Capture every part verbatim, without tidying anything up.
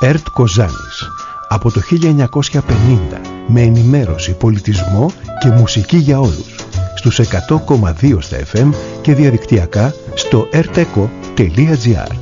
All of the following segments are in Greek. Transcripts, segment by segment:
ΕΡΤ Κοζάνης. Από το χίλια εννιακόσια πενήντα, με ενημέρωση, πολιτισμό και μουσική για όλους. Στους εκατό κόμμα δύο στα εφ εμ και διαδικτυακά στο ερτεκο τελεία τζι άρ.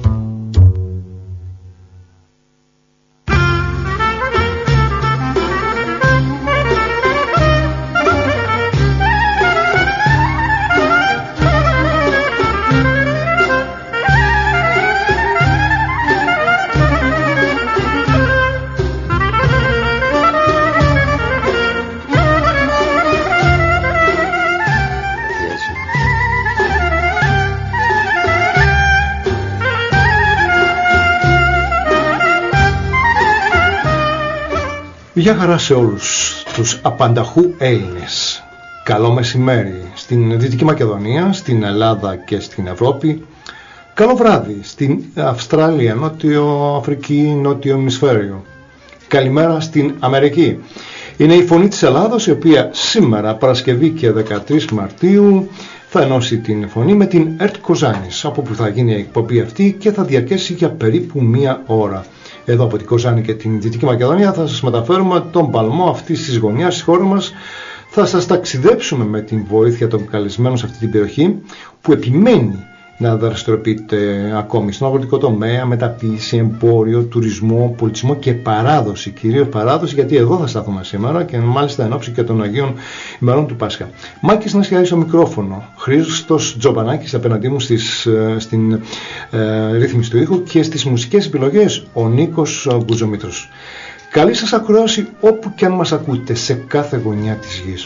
Γεια χαρά σε όλους τους απανταχού Έλληνες. Καλό μεσημέρι στην Δυτική Μακεδονία, στην Ελλάδα και στην Ευρώπη. Καλό βράδυ στην Αυστραλία, Νότιο Αφρική, Νότιο Ημισφαίριο. Καλημέρα στην Αμερική. Είναι η Φωνή της Ελλάδος, η οποία σήμερα, Παρασκευή και δεκατρείς Μαρτίου, θα ενώσει την φωνή με την ΕΡΤ Κοζάνης, από που θα γίνει η εκπομπή αυτή και θα διαρκέσει για περίπου μία ώρα. Εδώ από την Κοζάνη και την Δυτική Μακεδονία θα σας μεταφέρουμε τον παλμό αυτής της γωνιάς της χώρας μας. Θα σας ταξιδέψουμε με την βοήθεια των καλεσμένων σε αυτή την περιοχή, που επιμένει να δραστηριοποιείται ακόμη στον αγροτικό τομέα, μεταποίηση, εμπόριο, τουρισμό, πολιτισμό και παράδοση. Κυρίως παράδοση, γιατί εδώ θα σταθούμε σήμερα και μάλιστα εν ώψη και των Αγίων ημερών του Πάσχα. Μάκης Νασιάδης στο μικρόφωνο, Χρήστος Τζομπανάκης απέναντί μου στις, στην ε, ρύθμιση του ήχου και στις μουσικές επιλογές ο Νίκος Γκουζομήτρος. Καλή σας ακρόαση όπου και αν μας ακούτε, σε κάθε γωνιά της γης.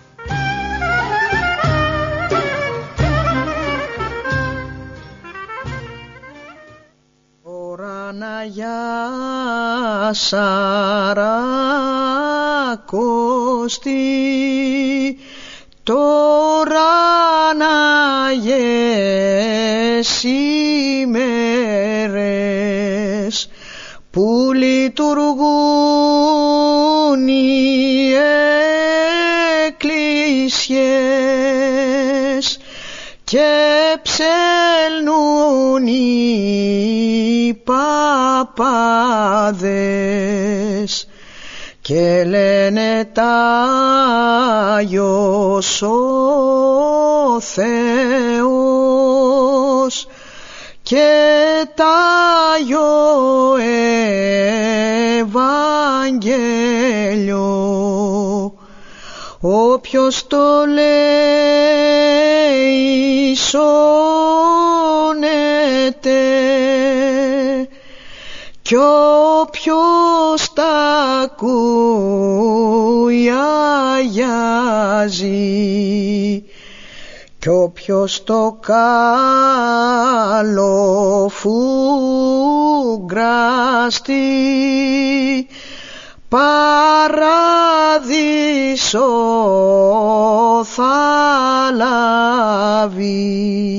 Για Σαρακώστη τώρα να ημέρες που λειτουργούν οι εκκλησιές και ψέλνουν οι παπάδες και λένε Τάγιος ο Θεός και Τάγιο Ευαγγέλιο. Όποιος το λέει σώνεται κι όποιος τα ακούει αγιάζει κι όποιος το καλοφούγκραστη παράδεισο θα λάβει.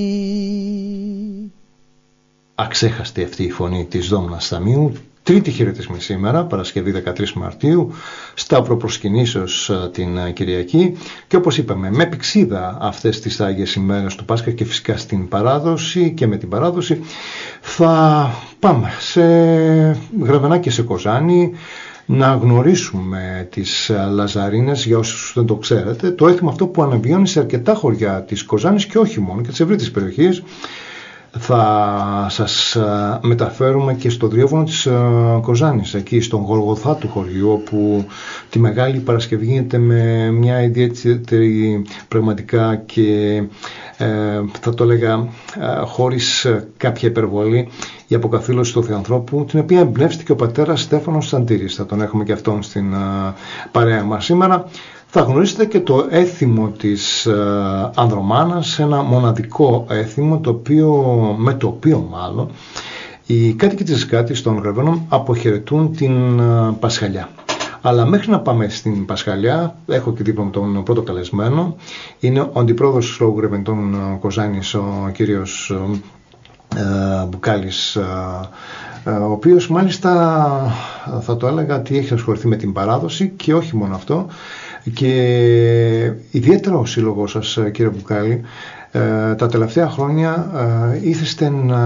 Αξέχαστη αυτή η φωνή της Δόμνας Ταμείου. Τρίτη χαιρετισμή σήμερα, Παρασκευή δεκατρείς Μαρτίου, Σταύρο προσκυνήσεως την Κυριακή, και όπως είπαμε, με πηξίδα αυτές τις Άγιες ημέρες του Πάσχα και φυσικά στην παράδοση και με την παράδοση θα πάμε σε Γραβενά και σε Κοζάνη να γνωρίσουμε τις Λαζαρίνες. Για όσους δεν το ξέρετε, το έθιμο αυτό που αναβιώνει σε αρκετά χωριά της Κοζάνης και όχι μόνο, και της ευρύτερης περιοχής, θα σας μεταφέρουμε και στο διόφωνο της Κοζάνης, εκεί στον Γολγοθά του χωριού, όπου τη Μεγάλη Παρασκευή γίνεται με μια ιδιαίτερη πραγματικά και ε, θα το έλεγα ε, χωρίς κάποια υπερβολή, η αποκαθήλωση του Θεανθρώπου, την οποία εμπνεύστηκε ο πατέρας Στέφανος Σαντήρης. Θα τον έχουμε και αυτόν στην ε, παρέα μας σήμερα. Θα γνωρίσετε και το έθιμο της ε, Ανδρομάνας, ένα μοναδικό έθιμο, το οποίο, με το οποίο μάλλον οι κάτοικοι της Κάτης των Γραβενών αποχαιρετούν την ε, Πασχαλιά. Αλλά μέχρι να πάμε στην Πασχαλιά, έχω και δίπλα μου τον πρώτο καλεσμένο. Είναι ο αντιπρόεδρος του Λόγου Γρεβεντών Κοζάνης, ο κύριος ε, Μπουκάλης ε, ο οποίος μάλιστα θα το έλεγα ότι έχει ασχοληθεί με την παράδοση και όχι μόνο αυτό, και ιδιαίτερα ο σύλλογος σας, κύριε Μπουκάλη, τα τελευταία χρόνια ήθεστε να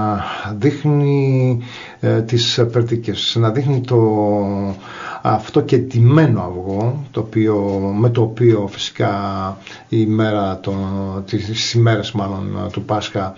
δείχνει τις περδίκες, να δείχνει το, αυτό και ντυμένο αυγό, το οποίο, με το οποίο φυσικά η μέρα, το, τις ημέρες μάλλον του Πάσχα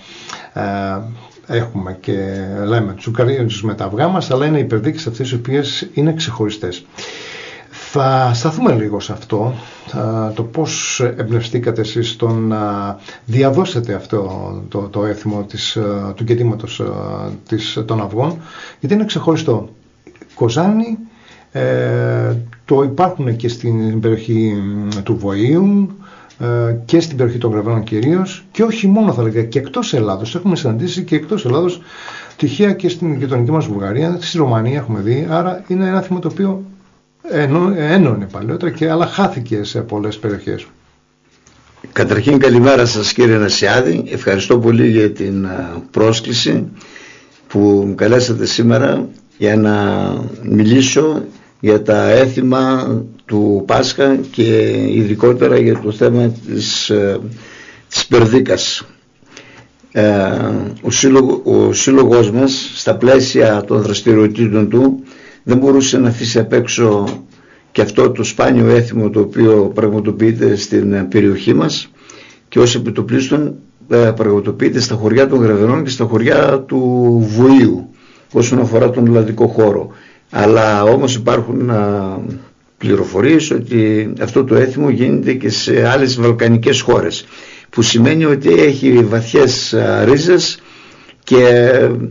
έχουμε και λέμε τσουκαρίζουμε με τα αυγά μας, αλλά είναι οι περδίκες αυτές οι οποίες είναι ξεχωριστές. Θα σταθούμε λίγο σε αυτό, το πώς εμπνευστήκατε εσείς στο να διαδώσετε αυτό το, το έθιμο της, του κεντήματος της, των αυγών, γιατί είναι ξεχωριστό. Κοζάνι, ε, το υπάρχουν και στην περιοχή του Βοήου ε, και στην περιοχή των Γραβένων κυρίως, και όχι μόνο θα λέγα, και εκτός Ελλάδος. Έχουμε συναντήσει και εκτός Ελλάδος, τυχαία και στην γειτονική μας Βουλγαρία, στη Ρωμανία έχουμε δει, άρα είναι ένα έθιμο το οποίο ένωνε παλαιότερα και αλλά χάθηκε σε πολλές περιοχές. Καταρχήν καλημέρα σας, κύριε Νασιάδη, ευχαριστώ πολύ για την πρόσκληση που μου καλέσατε σήμερα για να μιλήσω για τα έθιμα του Πάσχα και ειδικότερα για το θέμα της, της περδίκας. Ε, ο, σύλλογο, ο σύλλογος μας στα πλαίσια των δραστηριοτήτων του δεν μπορούσε να αφήσει απ' έξω και αυτό το σπάνιο έθιμο το οποίο πραγματοποιείται στην περιοχή μας και ως επιτοπλίστων πραγματοποιείται στα χωριά των Γραβενών και στα χωριά του Βοήου όσον αφορά τον ελλαδικό χώρο. Αλλά όμως υπάρχουν α, πληροφορίες ότι αυτό το έθιμο γίνεται και σε άλλες βαλκανικές χώρες, που σημαίνει ότι έχει βαθιές α, ρίζες και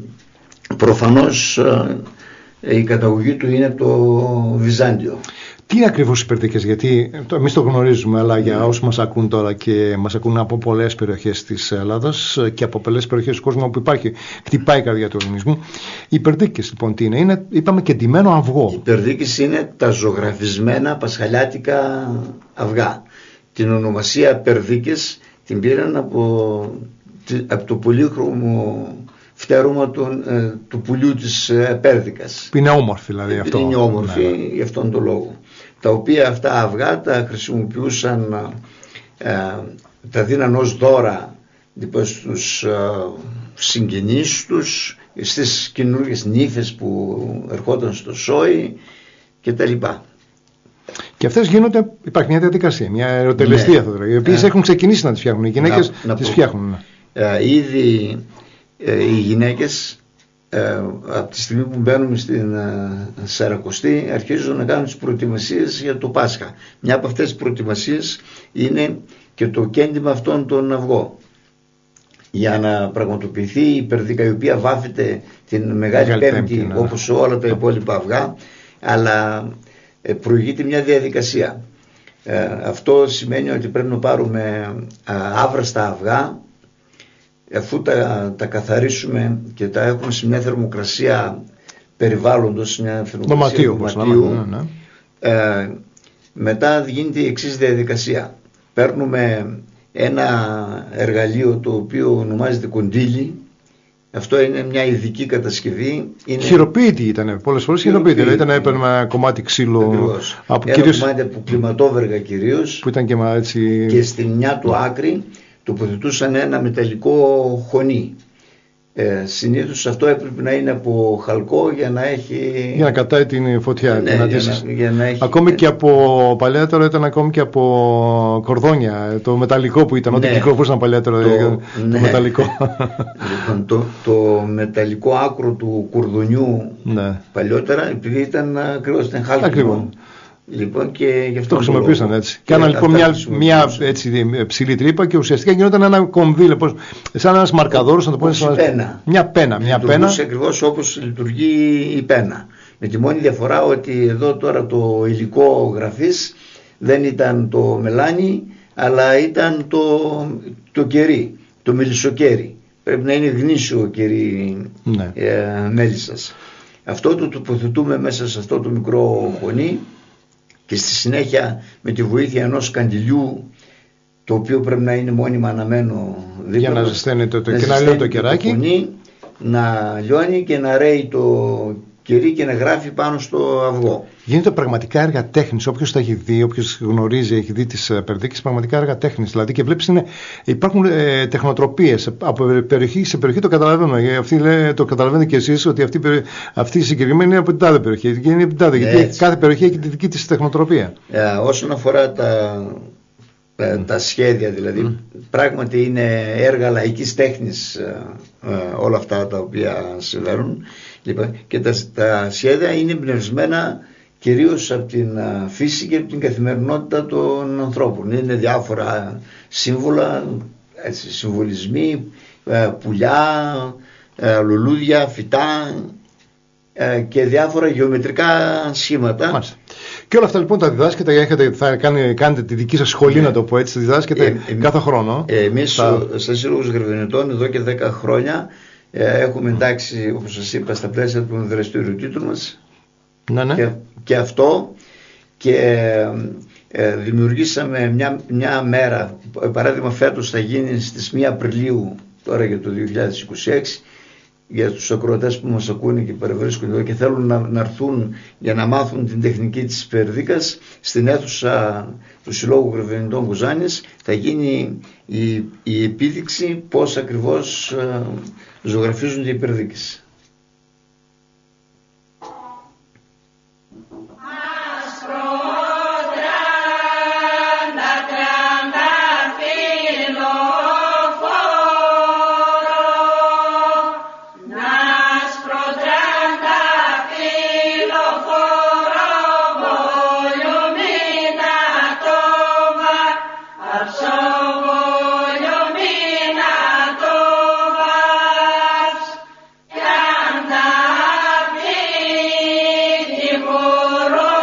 προφανώς α, η καταγωγή του είναι το Βυζάντιο. Τι είναι ακριβώς οι περδίκες, γιατί εμείς το γνωρίζουμε, αλλά για όσους μας ακούν τώρα και μας ακούν από πολλές περιοχές της Ελλάδας και από πολλές περιοχές του κόσμου όπου υπάρχει, χτυπάει η καρδιά του ελληνισμού. Οι περδίκες λοιπόν τι είναι? Είναι, είπαμε, και ντυμένο αυγό. Οι περδίκες είναι τα ζωγραφισμένα πασχαλιάτικα αυγά. Την ονομασία περδίκες την πήραν από, από το πολύχρωμο φτέρωμα του, ε, του πουλιού της ε, πέρδικας. Που είναι όμορφη δηλαδή αυτό. Είναι όμορφη, ναι, γι' αυτόν τον λόγο. Τα οποία αυτά αυγά τα χρησιμοποιούσαν, ε, τα δίναν ως δώρα λοιπόν, στους ε, συγγενείς τους, στις καινούργιες νύφες που ερχόταν στο σόι και τα λοιπά. Και αυτές γίνονται, υπάρχει μια διαδικασία, μια ερωτελεστία, ναι, θα οι οποίες ε, έχουν ξεκινήσει να τις φτιάχνουν, οι γυναίκες να, να τις φτιάχνουν. Ε, ήδη ε, οι γυναίκες ε, από τη στιγμή που μπαίνουμε στην ε, Σαρακοστή αρχίζουν να κάνουν τις προετοιμασίες για το Πάσχα. Μια από αυτές τις προετοιμασίες είναι και το κέντημα αυτών των αυγών, για να πραγματοποιηθεί η περδίκα, η οποία βάφεται την Μεγάλη, Μεγάλη Πέμπτη, Πέμπτη ναι, όπως όλα τα υπόλοιπα αυγά, αλλά ε, προηγείται μια διαδικασία. Ε, αυτό σημαίνει ότι πρέπει να πάρουμε ε, άβραστα αυγά, αφού τα, τα καθαρίσουμε και τα έχουμε σε μια θερμοκρασία περιβάλλοντος, μια θερμοκρασία δωματίου, ναι, ναι. Ε, μετά γίνεται η εξής διαδικασία. Παίρνουμε ένα εργαλείο το οποίο ονομάζεται κοντήλι. Αυτό είναι μια ειδική κατασκευή. Είναι... Χειροποίητη ήταν, πολλές φορές χειροποίητη. Δηλαδή ήταν έπαιρνε ένα κομμάτι ξύλο από ένα κυρίως... κομμάτι από κλιματόβεργα κυρίως, που ήταν και, έτσι... και στην μια του άκρη τοποθετούσαν ένα μεταλλικό χωνί. Ε, συνήθως αυτό έπρεπε να είναι από χαλκό για να έχει... Για να κατάει την φωτιά. Ναι, να για τις... να, για να έχει... Ακόμη και από παλιότερα ήταν ακόμη και από κορδόνια. Το μεταλλικό που ήταν, ναι, ό,τι κυκλοφορούσαν παλιότερα. Το, το, ναι, μεταλλικό. Λοιπόν, το, το μεταλλικό άκρο του κορδονιού, ναι, παλιότερα, επειδή ήταν ακριβώς ήταν χάλκινο. Ακριβώς. Λοιπόν, και γι' αυτό το χρησιμοποιούσαν έτσι. Κάναν λοιπόν μια, μια έτσι, ψηλή τρύπα και ουσιαστικά γινόταν ένα κομβίλ, σαν ένας μαρκαδόρος, να το πω, σαν πένα. Μια πένα. Μια πένα. Ακριβώς όπως λειτουργεί η πένα. Με τη μόνη διαφορά ότι εδώ τώρα το υλικό γραφής δεν ήταν το μελάνι, αλλά ήταν το, το κερί, το μελισσοκέρι. Πρέπει να είναι γνήσιο κερί, ναι, ε, μέλισσας. Αυτό το τοποθετούμε μέσα σε αυτό το μικρό χωνί. Και στη συνέχεια με τη βοήθεια ενός καντιλιού, το οποίο πρέπει να είναι μόνιμα αναμένο δίπλα, για να ζεσταίνεται το, και να λέει το κεράκι, το κονί, να λιώνει και να ρέει το κερί και να γράφει πάνω στο αυγό. Γίνεται πραγματικά έργα τέχνης. Όποιος τα έχει δει, όποιος γνωρίζει, έχει δει τις περδίκες, πραγματικά έργα τέχνης. Δηλαδή και βλέπεις είναι, υπάρχουν ε, τεχνοτροπίες από περιοχή σε περιοχή, το καταλαβαίνω. Αυτή, λέει, το καταλαβαίνετε και εσείς ότι αυτή, αυτή η συγκεκριμένη είναι από την τάδε περιοχή. Είναι από την τάδε, γιατί έτσι. Κάθε περιοχή έχει τη δική της τεχνοτροπία. Ε, όσον αφορά τα, τα, τα σχέδια, δηλαδή, mm. πράγματι είναι έργα λαϊκής τέχνης ε, ε, όλα αυτά τα οποία συμβαίνουν. Λοιπόν, και τα, τα σχέδια είναι εμπνευσμένα κυρίως από την φύση και από την καθημερινότητα των ανθρώπων. Είναι διάφορα σύμβολα, έτσι, συμβολισμοί, πουλιά, λουλούδια, φυτά και διάφορα γεωμετρικά σχήματα. Μάλιστα. Και όλα αυτά λοιπόν τα διδάσκετε, έχετε, θα κάνει, κάνετε τη δική σας σχολή, yeah. να το πω έτσι, τα διδάσκετε ε, κάθε χρόνο. Ε, εμείς θα... στα Σύλλογους Γρεβενιτών εδώ και δέκα χρόνια έχουμε εντάξει, όπως σας είπα, στα πλαίσια των δραστηριοτήτων μας ναι, ναι. Και, και αυτό και ε, δημιουργήσαμε μια, μια μέρα, παράδειγμα φέτος θα γίνει στις πρώτη Απριλίου τώρα για το δύο χιλιάδες είκοσι έξι, για τους ακροατές που μας ακούνε και παρευρίσκονται εδώ και θέλουν να, να έρθουν για να μάθουν την τεχνική της περδίκας, στην αίθουσα του Συλλόγου Γρεβενιτών Κοζάνης θα γίνει η, η επίδειξη πώς ακριβώς ε, ζωγραφίζονται οι περδίκες. Μωρό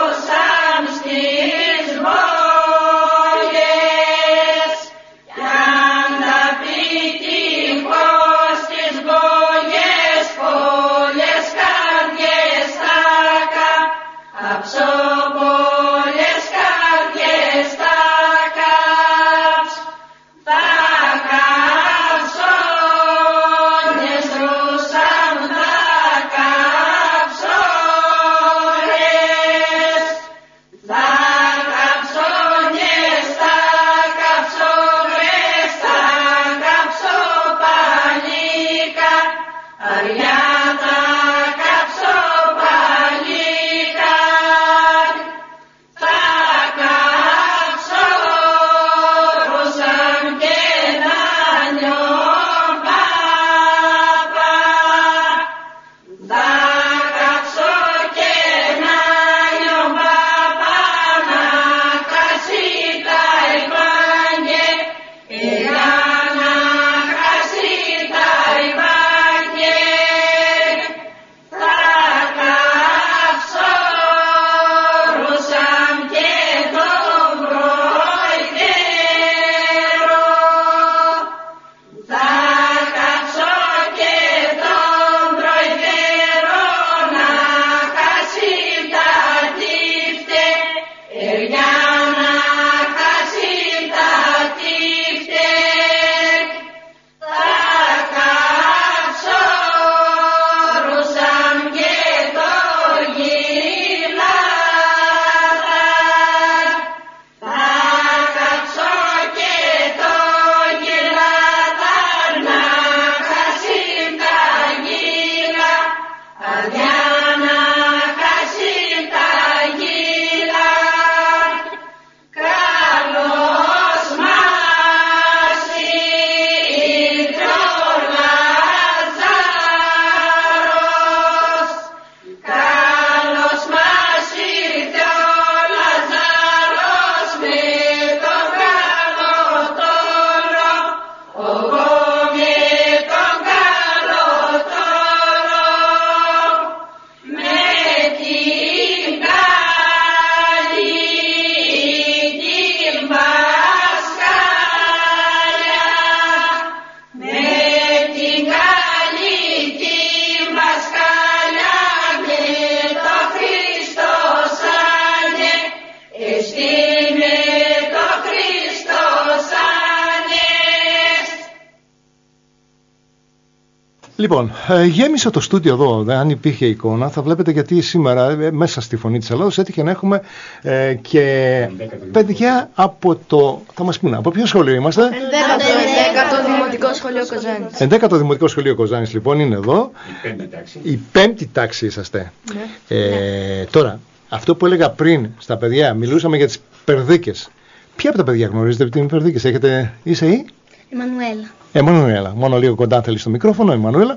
Λοιπόν, ε, γέμισε το στούντιο εδώ, αν υπήρχε εικόνα, θα βλέπετε γιατί σήμερα ε, μέσα στη Φωνή της Ελλάδος έτυχε να έχουμε ε, και παιδιά από το, θα μας πούνε, από ποιο σχολείο είμαστε? Ενδέκατο Δημοτικό Σχολείο Κοζάνης. Ενδέκατο Δημοτικό Σχολείο Κοζάνης λοιπόν είναι εδώ. Η πέμπτη τάξη. Η πέμπτη τάξη είσαστε. Ναι. Ε, ναι. Τώρα, αυτό που έλεγα πριν στα παιδιά, μιλούσαμε για τις περδίκες. Ποια από τα παιδιά γνωρίζετε την περδίκες? Έχετε, είσαι η? Εμμανουέλα. Εμμανουέλα. Μόνο λίγο κοντά θέλει στο μικρόφωνο, Εμμανουέλα.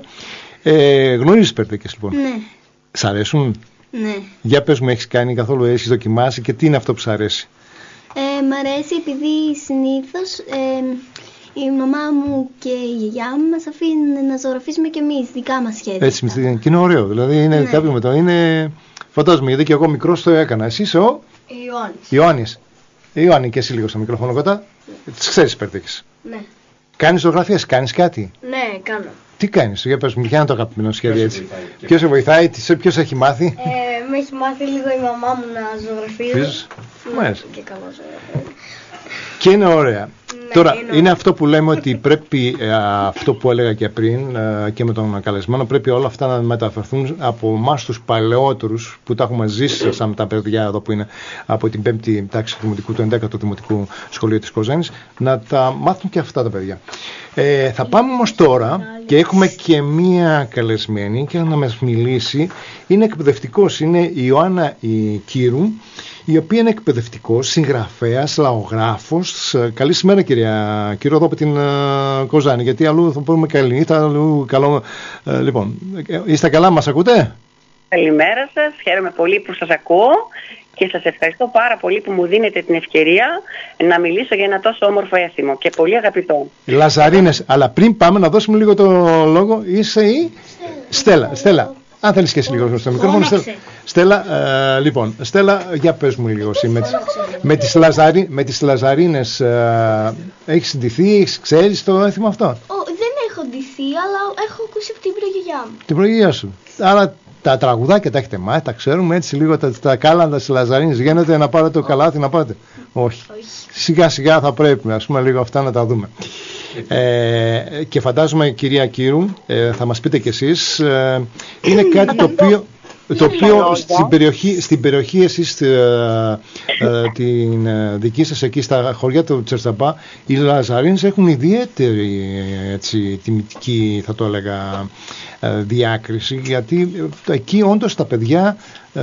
Ε, γνωρίζεις περδίκες λοιπόν? Ναι. Σ' αρέσουν? Ναι. Για πες μου, έχεις κάνει καθόλου, έχεις δοκιμάσει και τι είναι αυτό που σ' αρέσει? Ε, μ' αρέσει επειδή συνήθως ε, η μαμά μου και η γιαγιά μου μας αφήνουν να ζωγραφίσουμε κι εμείς δικά μας σχέδια. Έτσι, και είναι ωραίο. Δηλαδή είναι ναι. Κάποιο με το είναι. Φαντάζομαι, γιατί και εγώ μικρός το έκανα. Εσύ είσαι ο Ιωάννης. Ιωάννης. Ιωάννη, και εσύ λίγο στο μικρόφωνο κοντά. Ναι. Τις ξέρεις περδίκες? Ναι. Κάνεις ζωγραφίες, κάνεις κάτι? Ναι, κάνω. Τι κάνεις? Για πες μου, ποια είναι το αγαπημένο σχέδιο έτσι? Ποιος σε βοηθάει, ποιος έχει μάθει? Ε, με έχει μάθει λίγο η μαμά μου να ζωγραφίζει. Μάλιστα. Και καλό ζωγραφίζει. Και είναι ωραία. Ναι, τώρα, είναι, είναι αυτό που λέμε ότι πρέπει, ε, αυτό που έλεγα και πριν ε, και με τον καλεσμένο, πρέπει όλα αυτά να μεταφερθούν από εμάς τους παλαιότερους που τα έχουμε ζήσει σαν τα παιδιά εδώ που είναι από την πέμπτη τάξη του Δημοτικού, του ενδέκατου Δημοτικού Σχολείου της Κοζάνης, να τα μάθουν και αυτά τα παιδιά. Ε, θα πάμε όμως τώρα και έχουμε και μία καλεσμένη και να μας μιλήσει. Είναι εκπαιδευτικός, είναι η Ιωάννα η Κύρου, η οποία είναι εκπαιδευτικός, συγγραφέας, λαογράφος. Καλή σήμερα κυρία Κύριο εδώ από την uh, Κοζάνη, γιατί αλλού θα πούμε καλή, αλλού καλό. Uh, λοιπόν, είστε καλά, μας ακούτε? Καλημέρα σας, χαίρομαι πολύ που σας ακούω και σας ευχαριστώ πάρα πολύ που μου δίνετε την ευκαιρία να μιλήσω για ένα τόσο όμορφο έθιμο και πολύ αγαπητό. Λαζαρίνες, αλλά πριν πάμε να δώσουμε λίγο το λόγο, είσαι η Στέλλα. Στέλλα. Αν θέλεις και εσύ λίγο στο μικρόφωνο. Στέλλα, Στέλλα ε, λοιπόν, Στέλλα, για πες μου λίγο εσύ, με, τις, με, τις λαζαρί, με τις Λαζαρίνες ε, έχεις συντηθεί, έχεις, ξέρεις το έθιμο αυτό? Oh, δεν έχω ντυθεί, αλλά έχω ακούσει από την προγιαγιά μου. Την προγιαγιά σου. Άρα τα τραγουδάκια τα έχετε μάθει, τα ξέρουμε έτσι λίγο, τα, τα κάλαντα στις Λαζαρίνες. Γίνεται να πάρετε το καλάθι, να πάτε? Όχι. Όχι. Σιγά σιγά θα πρέπει, ας πούμε, λίγο αυτά να τα δούμε. Ε, και φαντάζομαι κυρία Κύρου, ε, θα μας πείτε κι εσείς, ε, είναι κάτι το οποίο, το οποίο στην περιοχή, στην περιοχή εσείς ε, ε, την ε, δική σας εκεί στα χωριά του Τσερτσαμπά, οι Λαζαρίνες έχουν ιδιαίτερη έτσι, τιμητική, θα το έλεγα, ε, διάκριση, γιατί ε, εκεί όντως τα παιδιά ε,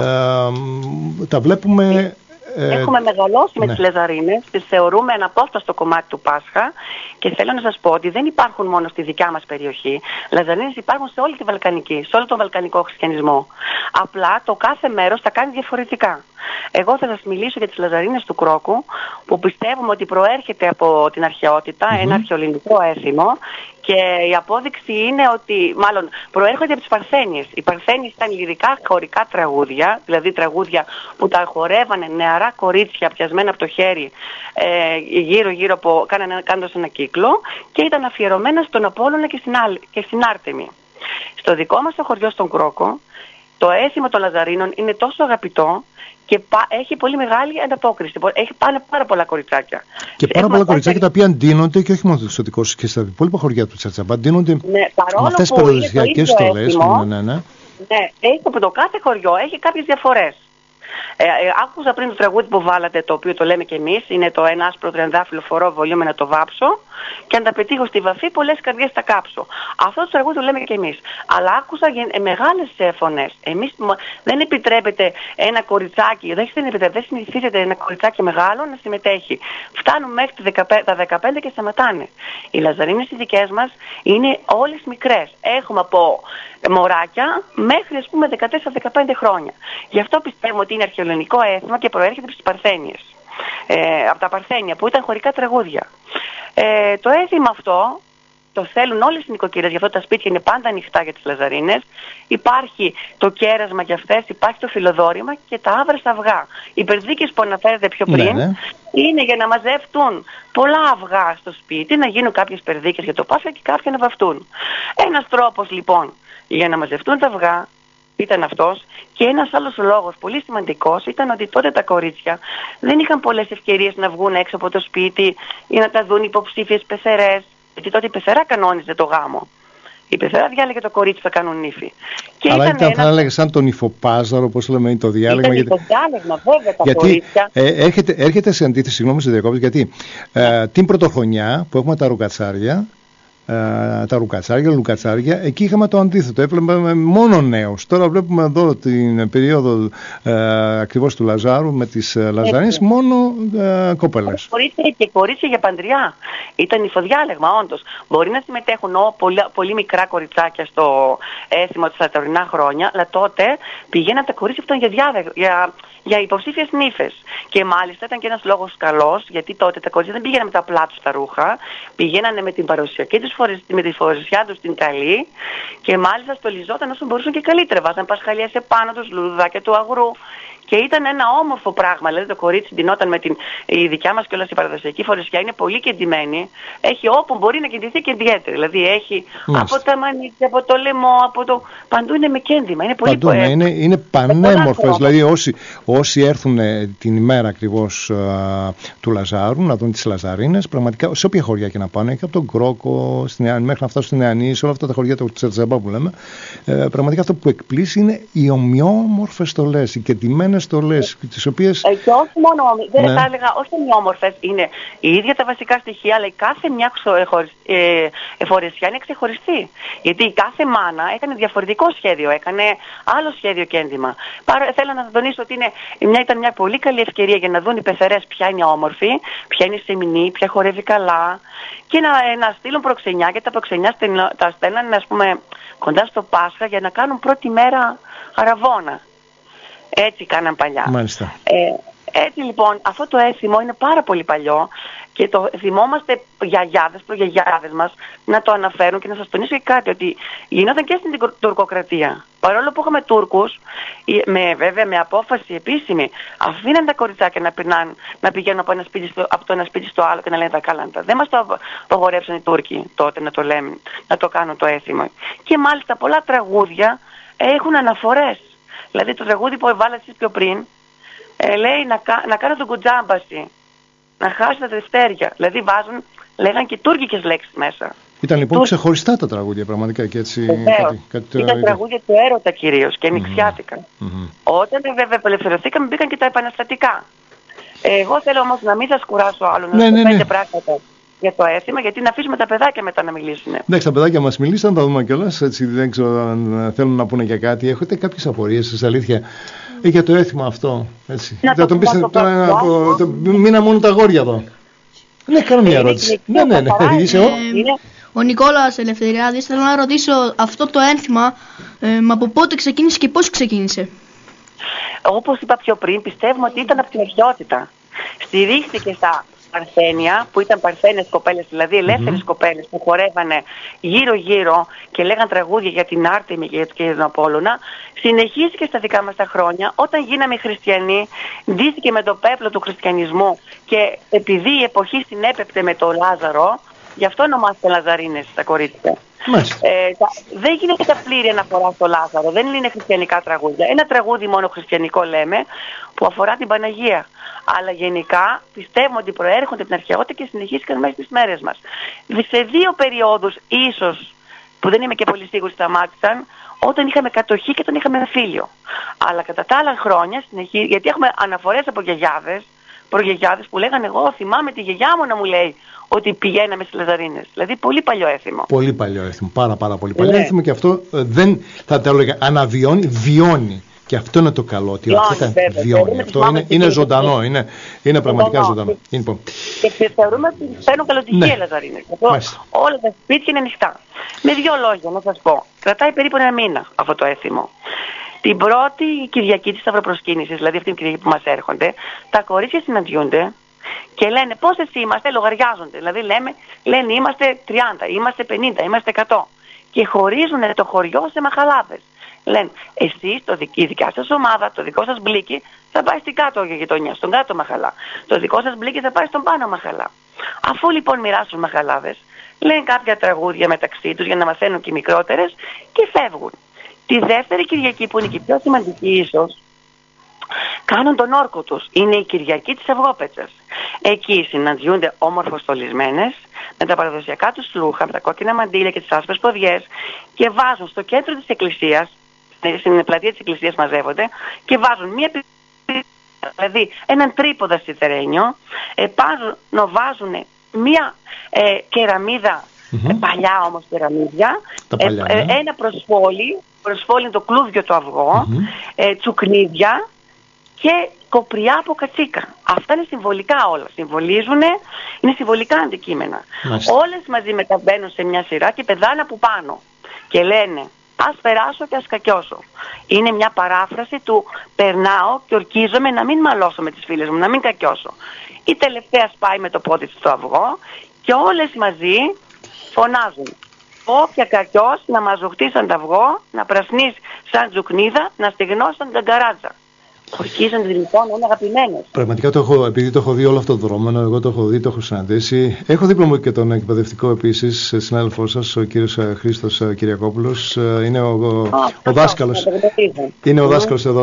τα βλέπουμε. Έχουμε μεγαλώσει με ναι. τις Λαζαρίνες, τις θεωρούμε αναπόσπαστο κομμάτι του Πάσχα και θέλω να σας πω ότι δεν υπάρχουν μόνο στη δικιά μας περιοχή. Λαζαρίνες υπάρχουν σε όλη τη Βαλκανική, σε όλο τον Βαλκανικό χριστιανισμό. Απλά το κάθε μέρος τα κάνει διαφορετικά. Εγώ θα σας μιλήσω για τις Λαζαρίνες του Κρόκου, που πιστεύουμε ότι προέρχεται από την αρχαιότητα, mm-hmm. ένα αρχαιοελληνικό έθιμο. Και η απόδειξη είναι ότι, μάλλον, προέρχονται από τις Παρθένιες. Οι Παρθένιες ήταν λυρικά χωρικά τραγούδια, δηλαδή τραγούδια που τα χορεύανε νεαρά κορίτσια πιασμένα από το χέρι, ε, γύρω-γύρω από, κάνοντας ένα κύκλο, και ήταν αφιερωμένα στον Απόλλωνα και στην, και στην Άρτεμη. Στο δικό μας το χωριό στον Κρόκο, το έθιμο των Λαζαρίνων είναι τόσο αγαπητό και έχει πολύ μεγάλη ανταπόκριση. Έχει πάρα, πάρα πολλά κοριτσάκια. Και πάρα πολλά κοριτσάκια τα οποία ντύνονται και όχι μόνο στο δικό σου και στα υπόλοιπα χωριά του Τσερτσαμπά. Ντύνονται ναι, με αυτές τις περιοριστικές στολές. Ναι, ναι, ναι. Ναι, έχει, το κάθε χωριό έχει κάποιες διαφορές. Ε, ε, άκουσα πριν το τραγούδι που βάλατε, το οποίο το λέμε και εμείς, είναι το ένα άσπρο τριαντάφυλλο φορώ βολιούμε να το βάψω και αν τα πετύχω στη βαφή πολλές καρδιές θα κάψω. Αυτό το τραγούδι το λέμε και εμείς. Αλλά άκουσα ε, μεγάλες ε, φωνές. Εμείς δεν επιτρέπεται ένα κοριτσάκι, δεν, δεν συνηθίζεται ένα κοριτσάκι μεγάλο να συμμετέχει. Φτάνουν μέχρι τα δεκαπέντε και σταματάνε. Οι Λαζαρίνες οι δικές μας είναι όλες μικρές. Έχουμε από μωράκια μέχρι ας πούμε δεκατέσσερα δεκαπέντε χρόνια. Γι' αυτό πιστεύουμε ότι είναι αρχαιοελληνικό έθιμο και προέρχεται από τις Παρθένιες. Ε, από τα Παρθένια που ήταν χωρικά τραγούδια. Ε, το έθιμο αυτό το θέλουν όλες οι νοικοκυρές, γι' αυτό τα σπίτια είναι πάντα ανοιχτά για τις Λαζαρίνες. Υπάρχει το κέρασμα για αυτές, υπάρχει το φιλοδόρημα και τα άβρεστα αυγά. Οι περδίκες που αναφέρετε πιο πριν ναι, ναι. είναι για να μαζεύτουν πολλά αυγά στο σπίτι, να γίνουν κάποιες περδίκες για το Πάσχα και κάποια να βαφτούν. Ένας τρόπος λοιπόν για να μαζευτούν τα αυγά ήταν αυτός, και ένας άλλος λόγος πολύ σημαντικός ήταν ότι τότε τα κορίτσια δεν είχαν πολλές ευκαιρίες να βγουν έξω από το σπίτι ή να τα δουν υποψήφιες πεθερές, γιατί τότε η πεθερά κανόνιζε το γάμο. Η πεθερά διάλεγε το κορίτσι που θα κάνουν ύφη. Και αλλά ήταν, ήταν ένα... θα έλεγε σαν τον υφοπάζαρο, όπως λέμε, το διάλεγμα. Ήταν γιατί... το διάλεγμα, βέβαια, τα γιατί, κορίτσια. Ε, έρχεται, έρχεται σε αντίθεση, συγγνώμη σε διακόπτω, γιατί ε, την πρωτοχρονιά που έχουμε τα ρουκατσάρια, Uh, τα ρουκατσάρια, λουκατσάρια, εκεί είχαμε το αντίθετο. Έβλεπαμε μόνο νέους. Τώρα βλέπουμε εδώ την περίοδο uh, ακριβώς του Λαζάρου με τις uh, Λαζαρίνες, μόνο uh, κοπέλες. Κορίτσια και κορίτσια για παντριά. Ήταν υφοδιάλεγμα, όντως. Μπορεί να συμμετέχουν ο, πολύ, πολύ μικρά κοριτσάκια στο έθιμο στα τωρινά χρόνια, αλλά τότε πηγαίναν τα κορίτσια αυτών για, διάδε, για, για υποψήφιες νύφες. Και μάλιστα ήταν και ένας λόγος καλός, γιατί τότε τα κορίτσια δεν πήγαιναν με τα απλά τους τα ρούχα, πηγαίνανε με την παρουσιακή τους με τη φορεσιά τους την καλή και μάλιστα στολιζόταν όσο μπορούσαν και καλύτερα. Βάζαν πασχαλιά σε πάνω τους, λουλουδάκια του αγρού. Και ήταν ένα όμορφο πράγμα. Δηλαδή το κορίτσι ντυνόταν με την η δικιά μας κιόλας η παραδοσιακή φορεσιά. Είναι πολύ κεντυμένη. Έχει όπου μπορεί να κεντυθεί και ιδιαίτερη. Δηλαδή έχει Μάλιστα. από τα μανίκια, από το λαιμό, από το. Παντού είναι με κέντημα. Είναι πολύ Παντού, ναι, είναι, είναι πανέμορφες. Δηλαδή όσοι, όσοι έρθουν την ημέρα ακριβώς uh, του Λαζάρου να δουν τις Λαζαρίνες, πραγματικά σε όποια χωριά και να πάνε, και από τον Κρόκο στην Νεανή, μέχρι να φτάσουν στην Νεανή, σε όλα αυτά τα χωριά του Τσερτζαμπά που λέμε, ε, πραγματικά αυτό που εκπλήσει είναι οι ομοιόμορφες στολές, οι κεντυμένες στολές, τις οποίες... Ε, και όχι μόνο, δεν ναι. θα έλεγα, όχι ομοιόμορφες, είναι η ίδια τα βασικά στοιχεία, αλλά η κάθε μια ε, φορεσιά είναι ξεχωριστή. Γιατί η κάθε μάνα έκανε διαφορετικό σχέδιο, έκανε άλλο σχέδιο και έντυμα. Πάρα, θέλω να τονίσω ότι είναι, μια, ήταν μια πολύ καλή ευκαιρία για να δουν οι πεθερές ποια είναι όμορφη, ποια είναι σεμινή, ποια χορεύει καλά και να, να στείλουν προξενιά, και τα προξενιά τα στέλνανε, ας πούμε, κοντά στο Πάσχα για να κάνουν πρώτη μέρα αραβώνα. Έτσι κάναν παλιά. Μάλιστα. Ε, έτσι λοιπόν, αυτό το έθιμο είναι πάρα πολύ παλιό και το θυμόμαστε γιαγιάδες, προγιαγιάδες μας να το αναφέρουν, και να σας τονίσω και κάτι, ότι γινόταν και στην τουρκοκρατία. Παρόλο που είχαμε Τούρκους, με, βέβαια με απόφαση επίσημη, αφήναν τα κοριτσάκια να, πεινάν, να πηγαίνουν από, ένα σπίτι στο, από το ένα σπίτι στο άλλο και να λένε τα κάλαντα. Δεν μας το απαγορεύσαν οι Τούρκοι τότε να το λέμε, να το κάνουν το έθιμο. Και μάλιστα πολλά τραγούδια έχουν αναφορές. Δηλαδή το τραγούδι που έβαλα εσείς πιο πριν ε, λέει να, να κάνω τον κουτζάμπαση, να χάσει τα τευτέρια. Δηλαδή βάζουν, λέγαν και τουρκικές λέξεις μέσα. Ήταν λοιπόν Τουρ... ξεχωριστά τα τραγούδια πραγματικά και έτσι. Κάτι, κάτι, ήταν τραγούδια του έρωτα κυρίως και νηξιάτικα. Mm-hmm. Όταν βέβαια απελευθερωθήκαμε μπήκαν και τα επαναστατικά. Εγώ θέλω όμως να μην σας κουράσω άλλο, να σας ναι, ναι, ναι. πράγματα για το έθιμα, γιατί να αφήσουμε τα παιδάκια μετά να μιλήσουν. Εντάξει, τα παιδάκια μας μιλήσαν, θα δούμε κιόλας. Έτσι, δεν ξέρω αν θέλουν να πούνε για κάτι. Έχετε κάποιες απορίες, σας αλήθεια, για το έθιμα αυτό. Έτσι. Να το, τον πείτε, τώρα, να, το, το, μείνα μόνο τα αγόρια εδώ. Ναι, κάνω μια ερώτηση. Ναι, ναι, ναι. Ε, ο Νικόλας Ελευθεριάδης, θέλω να ρωτήσω αυτό το ένθιμα, ε, μα από πότε ξεκίνησε και πώς ξεκίνησε? Όπως είπα πιο πριν, πιστεύουμε ότι ήταν από την αρχαιότητα. Στηρίχθηκε στα Παρθένια, που ήταν παρθένες κοπέλες, δηλαδή ελεύθερες mm-hmm. κοπέλες που χορεύανε γύρω-γύρω και λέγαν τραγούδια για την Άρτεμη και για τον Απόλλωνα. Συνεχίστηκε στα δικά μας τα χρόνια. Όταν γίναμε χριστιανοί, ντύθηκε με το πέπλο του χριστιανισμού, και επειδή η εποχή συνέπεπτε με τον Λάζαρο, γι' αυτό ονομάστηκαν Λαζαρίνες τα κορίτσια. Ε, τα, δεν γίνεται τα πλήρη αναφορά στο Λάζαρο, δεν είναι χριστιανικά τραγούδια. Ένα τραγούδι μόνο χριστιανικό λέμε, που αφορά την Παναγία. Αλλά γενικά πιστεύουμε ότι προέρχονται από την αρχαιότητα και συνεχίστηκαν μέχρι τις μέρες μας. Σε δύο περιόδους ίσως, που δεν είμαι και πολύ σίγουρη, σταμάτησαν όταν είχαμε κατοχή και όταν είχαμε εμφύλιο. Αλλά κατά τα άλλα χρόνια συνεχί... γιατί έχουμε αναφορές από γιαγιάδες, προγιαγιάδες που λέγανε, εγώ θυμάμαι τη γιαγιά μου να μου λέει ότι πηγαίναμε στις Λαζαρίνες. Δηλαδή πολύ παλιό έθιμο. Πολύ παλιό έθιμο, πάρα πάρα πολύ παλιό ναι. έθιμο, και αυτό ε, δεν θα τα έλεγα αναβιώνει, βιώνει. Και αυτό είναι το καλό, ότι αυτό βιώνει. Αυτό είναι, είναι ζωντανό, είναι, είναι πραγματικά ζωντανό. Λοιπόν. Και θεωρούμε ότι φέρνουν καλοτυχία οι Λαζαρίνες. Όλα τα σπίτια είναι ανοιχτά. Με δύο λόγια να σας πω. Κρατάει περίπου ένα μήνα αυτό το έθιμο. Την πρώτη Κυριακή της Σταυροπροσκύνησης, δηλαδή αυτή την Κυριακή που μας έρχονται, τα κορίτσια συναντιούνται και λένε πόσες είμαστε, λογαριάζονται. Δηλαδή λέμε, λένε είμαστε τριάντα, είμαστε πενήντα, είμαστε εκατό. Και χωρίζουν το χωριό σε μαχαλάδες. Λένε, εσείς, το δική, η δικιά σας ομάδα, το δικό σας μπλίκι θα πάει στην κάτω γειτονιά, στον κάτω μαχαλά. Το δικό σας μπλίκι θα πάει στον πάνω μαχαλά. Αφού λοιπόν μοιράσουν μαχαλάδες, λένε κάποια τραγούδια μεταξύ τους για να μαθαίνουν και οι μικρότερες και φεύγουν. Τη δεύτερη Κυριακή, που είναι και η πιο σημαντική ίσως, κάνουν τον όρκο τους. Είναι η Κυριακή της Αυγόπετσας. Εκεί συναντιούνται όμορφο-στολισμένες με τα παραδοσιακά τους ρούχα, με τα κόκκινα μαντήλια και τις άσπρες ποδιές και βάζουν στο κέντρο της εκκλησίας, στην πλατεία της εκκλησίας μαζεύονται και βάζουν μία, δηλαδή έναν τρίποδα σιδερένιο, ε, πάνω βάζουν μία ε, κεραμίδα, mm-hmm. ε, παλιά όμως κεραμίδια, παλιά, ε, ναι. ε, ένα προσφόλι, προσφόλι είναι το κλούβιο το αυγό, mm-hmm. ε, τσουκνίδια και κοπριά από κατσίκα. Αυτά είναι συμβολικά όλα. Συμβολίζουν, είναι συμβολικά αντικείμενα. Μάλιστα. Όλες μαζί μεταβαίνουν σε μια σειρά και πεδάνε από πάνω. Και λένε, ας περάσω και ας κακιώσω. Είναι μια παράφραση του περνάω και ορκίζομαι να μην μαλώσω με τις φίλες μου, να μην κακιώσω. Η τελευταία σπάει με το πόδι της στο αυγό και όλες μαζί φωνάζουν. Όποια κακιός να μαζοχτεί σαν το αυγό, να πρασνείς σαν τζουκνίδα, να στεγνώσει σαν καγκαράτζα. Ορκίζονται λοιπόν, είναι αγαπημένες. Πραγματικά το έχω, επειδή το έχω δει όλο αυτό το δρόμενο, εγώ το έχω δει, το έχω συναντήσει. Έχω δίπλα μου και τον εκπαιδευτικό επίσης, συνάδελφό σας, ο κύριος Χρήστος Κυριακόπουλος. Είναι ο, ο, ο δάσκαλος. Είναι ο δάσκαλος εδώ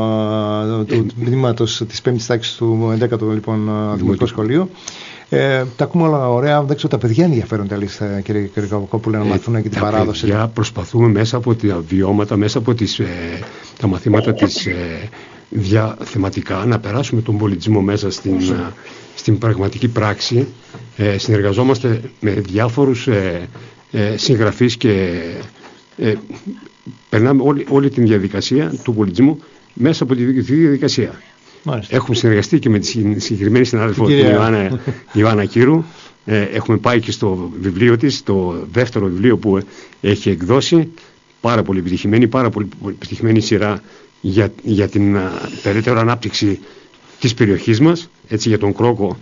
το, του τμήματος της πέμπτης τάξης του έντεκατου λοιπόν δημοτικού σχολείου. Ε, τα ακούμε όλα ωραία. Δεν ξέρω, τα παιδιά ενδιαφέρονται αλήθεια, κύριε Κυριακόπουλε, να μαθούν και την τα παράδοση. Τα παιδιά προσπαθούμε μέσα από τα βιώματα, μέσα από τις, ε, τα μαθήματα της ε, διαθεματικά να περάσουμε τον πολιτισμό μέσα στην, mm. στην πραγματική πράξη. Ε, συνεργαζόμαστε με διάφορους ε, ε, συγγραφείς και ε, περνάμε όλη, όλη την διαδικασία του πολιτισμού μέσα από τη διαδικασία. Μάλιστα. Έχουμε συνεργαστεί και με τη συγκεκριμένη συνάδελφο την Ιωάννα, Ιωάννα Κύρου. Ε, έχουμε πάει και στο βιβλίο της, το δεύτερο βιβλίο που έχει εκδώσει. Πάρα πολύ επιτυχημένη, πάρα πολύ επιτυχημένη σειρά για, για την α, περαιτέρω ανάπτυξη της περιοχής μας, έτσι, για τον Κρόκο,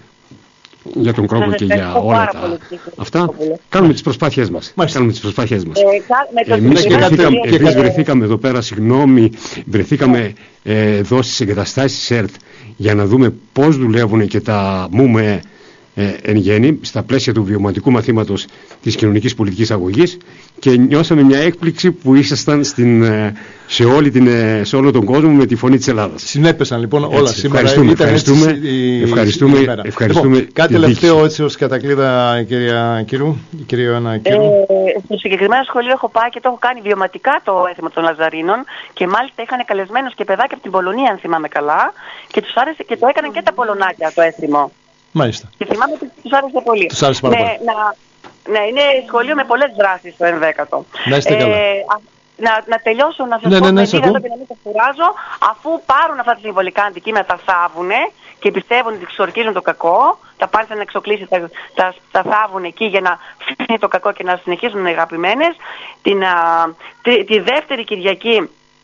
για τον Κρόκο και για όλα τα αυτά. Κάνουμε τις προσπάθειές μας. Κάνουμε τις προσπάθειές μας. Ε, εμείς, βρεθήκαμε, εμείς βρεθήκαμε εδώ πέρα, συγγνώμη, βρεθήκαμε ε, εδώ στις εγκαταστάσεις ΕΡΤ για να δούμε πώς δουλεύουν και τα ΜΟΥΜΕ ε, εν γέννη στα πλαίσια του βιωματικού μαθήματος της κοινωνικής πολιτικής αγωγής και νιώσαμε μια έκπληξη που ήσασταν στην, ε, σε, όλη την, ε, σε όλο τον κόσμο με τη φωνή της Ελλάδας. Συνέπεσαν λοιπόν όλα έτσι, σήμερα. Ευχαριστούμε, Ήταν ευχαριστούμε, έτσι, η, ευχαριστούμε, η ευχαριστούμε λοιπόν, κάτι τελευταίο έτσι ως κατακλείδα, κυρία Κύρου, κυρία Ιωάννα Κύρου. Ε, στο συγκεκριμένο σχολείο έχω πάει και το έχω κάνει βιωματικά το έθιμο των Λαζαρίνων και μάλιστα είχαν καλεσμένους και παιδάκια από την Πολωνία, αν θυμάμαι καλά, και τους άρεσε και το έκαναν και τα Πολωνάκια το έθιμο. Μάλιστα. Και θυμάμαι ότι τους άρεσε πολύ. Τους άρεσε πάρα ναι, πολύ. Να, ναι, είναι σχολείο με πολλές δράσεις το ενδέκατο. Να είστε καλά. Ε, να, να τελειώσω να σας ναι, πω ναι, ναι, με λίγα λόγια να μην σας κουράζω. Αφού πάρουν αυτά τα συμβολικά αντικείμενα, τα θάβουνε και πιστεύουν ότι εξορκίζουν το κακό, τα πάνε σαν να εξοκλήσει, τα, τα, τα θάβουν εκεί για να φύγει το κακό και να συνεχίσουν να είναι αγαπημένες. Την, α, τη, τη δεύτερη Κυριακή,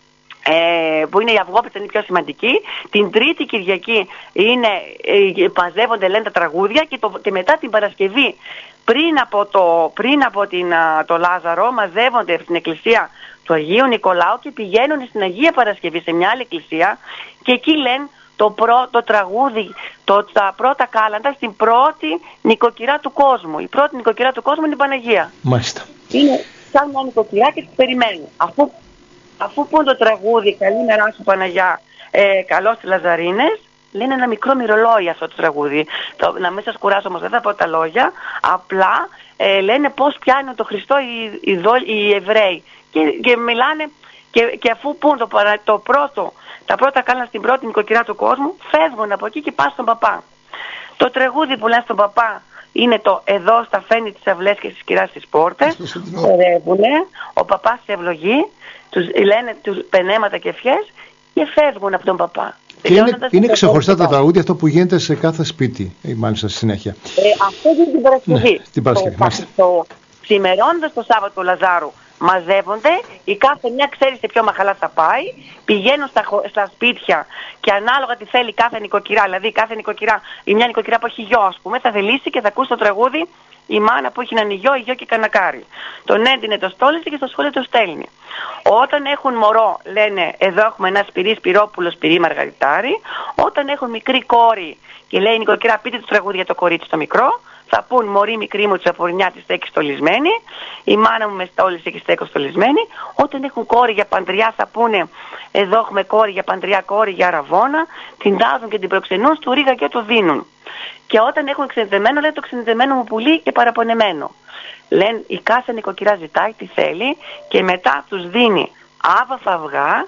Ε, που είναι η αυγόπιτα, είναι η πιο σημαντική. Την τρίτη Κυριακή είναι, ε, παζεύονται, λένε τα τραγούδια και, το, και μετά την Παρασκευή πριν από, το, πριν από την, α, το Λάζαρο μαζεύονται στην εκκλησία του Αγίου Νικολάου και πηγαίνουν στην Αγία Παρασκευή σε μια άλλη εκκλησία και εκεί λένε το πρώτο τραγούδι, το, τα πρώτα κάλαντα στην πρώτη νοικοκυρά του κόσμου. Η πρώτη νοικοκυρά του κόσμου είναι η Παναγία. Μάλιστα. Είναι σαν μια νοικοκυρά και τις περιμένουν. Αφού Αφού πούν το τραγούδι «Καλημέρα σου Παναγιά, ε, καλώς τις Λαζαρίνες», λένε ένα μικρό μυρολόι αυτό το τραγούδι. Το, να μην σας κουράσω όμως, δεν θα πω τα λόγια. Απλά ε, λένε πώς πιάνουν το Χριστό οι, οι, οι Εβραίοι. Και, και μιλάνε και, και αφού πούν το, το πρώτο, τα πρώτα κάλαντα στην πρώτη νοικοκυρά του κόσμου, φεύγουν από εκεί και πάνε στον παπά. Το τραγούδι που λένε στον παπά είναι το «Εδώ στα φαίνει τις αυλές και στις κυράς τις πόρτες». Χορεύουνε, ο παπάς σε ευλογεί. Τους λένε τους πενέματα και ευχές και φεύγουν από τον παπά. Και είναι, είναι ξεχωριστά τα τραγούδια αυτό που γίνεται σε κάθε σπίτι, μάλιστα στη συνέχεια. Ε, αυτό είναι την Παρασκευή. Ναι, την Παρασκευή. Το, το, ξημερώνοντας το Σάββατο του Λαζάρου μαζεύονται, η κάθε μια ξέρει σε ποιο μαχαλά θα πάει, πηγαίνουν στα, στα σπίτια και ανάλογα τι θέλει κάθε νοικοκυρά, δηλαδή κάθε νοικοκυρά, η μια νοικοκυρά που έχει γιο, ας πούμε, θα θελήσει και θα ακούσει το τραγούδι η μάνα που έχει έναν γιο, η γιο και κανακάρι. Τον έντυνε, το στόλιζε και στο σχολείο το στέλνει. Όταν έχουν μωρό, λένε εδώ έχουμε ένα σπυρί, σπυρόπουλο, σπυρί, μαργαριτάρι. Όταν έχουν μικρή κόρη και λέει η νοικοκυρά, πείτε του τραγούδια για το κορίτσι το μικρό, θα πούν μωρή μικρή μου, τσαπορνιά τη στέκει στολισμένη. Η μάνα μου με στόλισε και στέκω στολισμένη. Όταν έχουν κόρη για παντριά, θα πούνε εδώ έχουμε κόρη για παντριά, κόρη για αραβόνα. Την τάζουν και την προξενούν, του ρίγα και το δίνουν. Και όταν έχουν ξενιδεμένο, λένε το ξενιδεμένο μου πουλί και παραπονεμένο. Λένε η κάθε νοικοκυρά ζητάει τι θέλει και μετά τους δίνει άβαφα αυγά,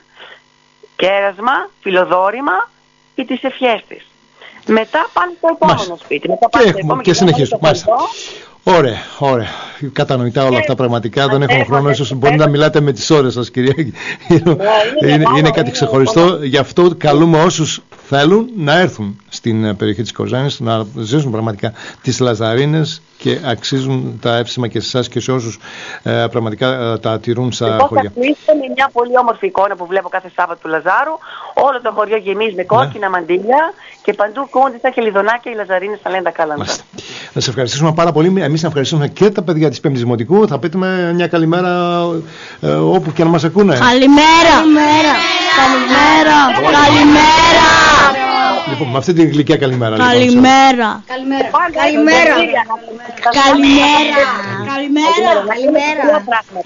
κέρασμα, φιλοδόρημα και τις ευχές της. Μετά πάνε στο επόμενο Μάλιστα. σπίτι. Μετά πάνε και, στο επόμενο και συνεχίζουμε. Ωραία, ωραία. Κατανοητά όλα αυτά πραγματικά. Δεν έχουμε χρόνο. Ίσως μπορεί να μιλάτε με τις ώρες σας, κυρία. Είναι, είναι, είναι κάτι ξεχωριστό. Γι' αυτό καλούμε όσους θέλουν να έρθουν στην περιοχή της Κοζάνης, να ζήσουν πραγματικά τις Λαζαρίνες και αξίζουν τα εύσημα και σε εσάς και σε όσους ε, πραγματικά ε, τα τηρούν στα Εγώ χωριά. Θα κλείσω με μια πολύ όμορφη εικόνα που βλέπω κάθε Σάββατο του Λαζάρου. Όλο το χωριό γεμίζει με κόκκινα ναι. μαντήλια και παντού κόντι τα χελιδονάκια, οι Λαζαρίνες θα λένε τα καλά. Να σας ευχαριστήσουμε πάρα πολύ. Εμείς να ευχαριστούμε και τα παιδιά της Πέμπτης Δημοτικού. Θα πείτε μια καλημέρα ε, όπου και να μας ακούνε. Καλημέρα! Καλημέρα! Καλημέρα! Καλημέρα! Λοιπόν, με αυτή την γλυκιά καλημέρα. Καλημέρα! Καλημέρα! Καλημέρα! Καλημέρα! Καλημέρα!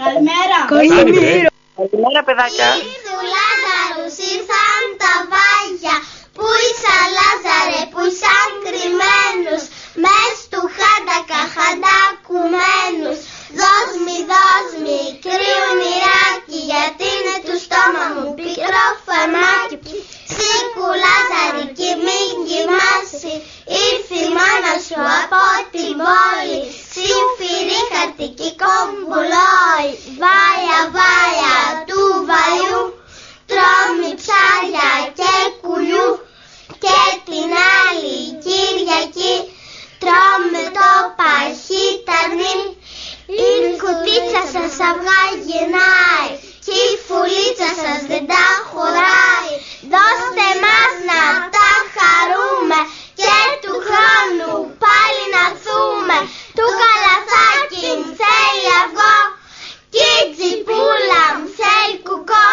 Καλημέρα! Καλημέρα, παιδάκια! Ήρθε ο Λάζαρος, ήρθαν τα βάγια. Πού είσαι Λάζαρε, που ήσαν κρυμμένους μες του χάντακα χαντακουμένους. Δώσ' μη, δώσ' μη, κρύο μοιράκι, γιατί είναι του στόμα μου πικρό φαρμάκι. Σήκου Λάζαρη και μην κοιμάσαι, ήρθε η μάνα σου από την πόλη. Σύμφυρη χαρτική κομπουλόι, βάλια βάλια του βαλιού. Τρώμε ψάρια και κουλιού και την άλλη Κυριακή τρώμε το παχύτανι. Η κουτίτσα σας αυγά γεννάει και η φουλίτσα σας δεν τα χωράει. Δώστε μας να τα χαρούμε και του χρόνου πάλι να θούμε. Του καλαθάκι μ' θέλει αυγό και η τσιπούλα μ' θέλει κουκό.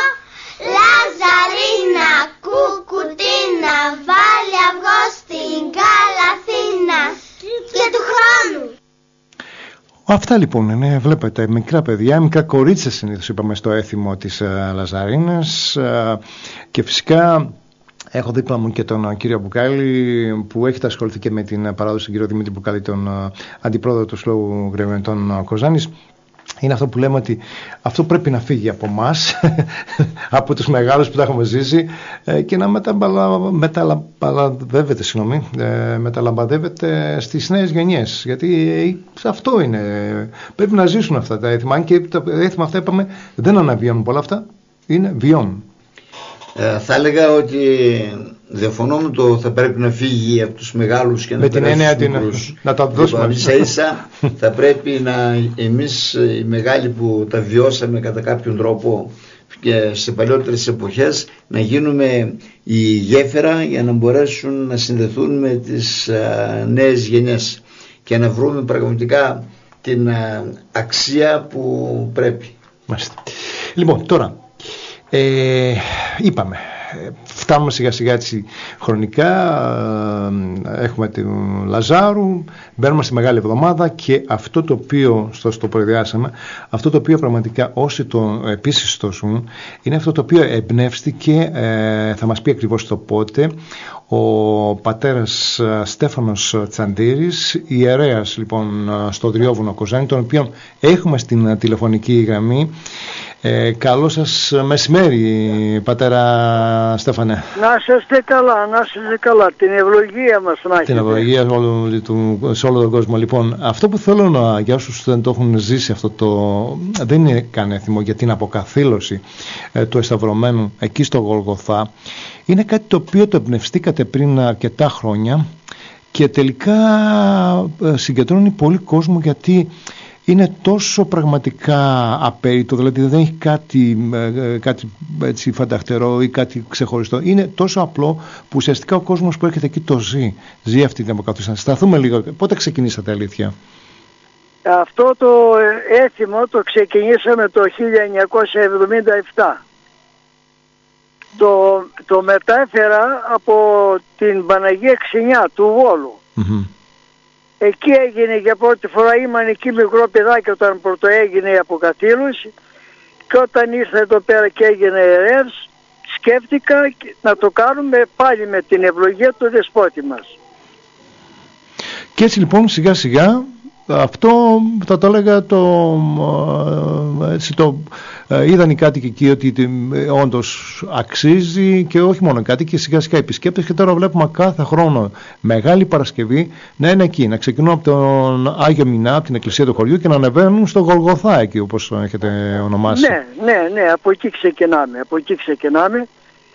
Λαζαρίνα, κουκουτίνα, βάλει αυγό στην καλαθίνα και του χρόνου. Αυτά λοιπόν είναι, βλέπετε, μικρά παιδιά, μικρά κορίτσια συνήθως είπαμε στο έθιμο της uh, Λαζαρίνας uh, και φυσικά έχω δίπλα μου και τον uh, κύριο Μπουκάλη που έχετε ασχοληθεί και με την uh, παράδοση, τον κύριο Δημήτρη Μπουκάλη, τον uh, αντιπρόεδρο του Συλλόγου Γρεβενετών uh, Κοζάνης. Είναι αυτό που λέμε ότι αυτό πρέπει να φύγει από εμάς, από τους μεγάλους που τα έχουμε ζήσει και να μεταλαμπαδεύεται, συγγνώμη, μεταλαμπαδεύεται στις νέες γενιές. Γιατί αυτό είναι, πρέπει να ζήσουν αυτά τα έθιμα. Αν και τα έθιμα αυτά είπαμε δεν αναβιώνουν πολλά αυτά, είναι βιώνουν. Ε, θα έλεγα ότι διαφωνώ με το θα πρέπει να φύγει από τους μεγάλους και να περάσει στους μικρούς. Να τα δώσουμε. Ίσα ίσα θα πρέπει να εμείς οι μεγάλοι που τα βιώσαμε κατά κάποιον τρόπο και σε παλιότερες εποχές να γίνουμε η γέφυρα για να μπορέσουν να συνδεθούν με τις α, νέες γενιές και να βρούμε πραγματικά την α, αξία που πρέπει. Μάλιστα. Λοιπόν, τώρα Ε, είπαμε, φτάνουμε σιγά σιγά έτσι χρονικά, έχουμε τον Λαζάρου, μπαίνουμε στη Μεγάλη Εβδομάδα και αυτό το οποίο, στο, στο προειδιάσαμε, αυτό το οποίο πραγματικά όσοι το επίσης το ζουν, είναι αυτό το οποίο εμπνεύστηκε, ε, θα μας πει ακριβώς το πότε, ο πατέρας Στέφανος Τσαντήρης, ιερέας λοιπόν στο Δριόβουνο Κοζάνη, τον οποίο έχουμε στην τηλεφωνική γραμμή. Ε, καλό σας μεσημέρι, πατέρα Στέφανε. Να είστε καλά, να είστε καλά. Την ευλογία μας να έχετε. Την ευλογία όλο, του, σε όλο τον κόσμο. Λοιπόν, αυτό που θέλω να, για όσους δεν το έχουν ζήσει αυτό το, δεν είναι καν έθιμο για την αποκαθήλωση ε, του εσταυρωμένου εκεί στο Γολγοθά. Είναι κάτι το οποίο το εμπνευστήκατε πριν αρκετά χρόνια και τελικά ε, συγκεντρώνει πολύ κόσμο, γιατί είναι τόσο πραγματικά απέριτο, δηλαδή δεν έχει κάτι, κάτι έτσι φανταχτερό ή κάτι ξεχωριστό. Είναι τόσο απλό που ουσιαστικά ο κόσμος που έρχεται εκεί το ζει. Ζει αυτή την αποκαθήλωση. Σταθούμε λίγο. Πότε ξεκινήσατε, αλήθεια? Αυτό το έθιμο το ξεκινήσαμε το χίλια εννιακόσια εβδομήντα επτά. Το, το μετάφερα από την Παναγία Ξινιά του Βόλου. Mm-hmm. Εκεί έγινε για πρώτη φορά, ήμουν εκεί μικρό παιδάκι όταν πρώτο έγινε η αποκαθήλωση, και όταν ήρθα εδώ πέρα και έγινε ιερέας, σκέφτηκα να το κάνουμε πάλι με την ευλογία του Δεσπότη μας. Και έτσι λοιπόν σιγά σιγά αυτό θα το έλεγα το, έτσι, το είδαν οι κάτοικοι εκεί ότι όντως αξίζει, και όχι μόνο οι κάτοικοι, σιγά σιγά επισκέπτες, και τώρα βλέπουμε κάθε χρόνο Μεγάλη Παρασκευή να είναι εκεί, να ξεκινούν από τον Άγιο Μινά, από την εκκλησία του χωριού, και να ανεβαίνουν στο Γολγοθά εκεί, όπως έχετε ονομάσει. Ναι, ναι, ναι, από εκεί ξεκινάμε, από εκεί ξεκινάμε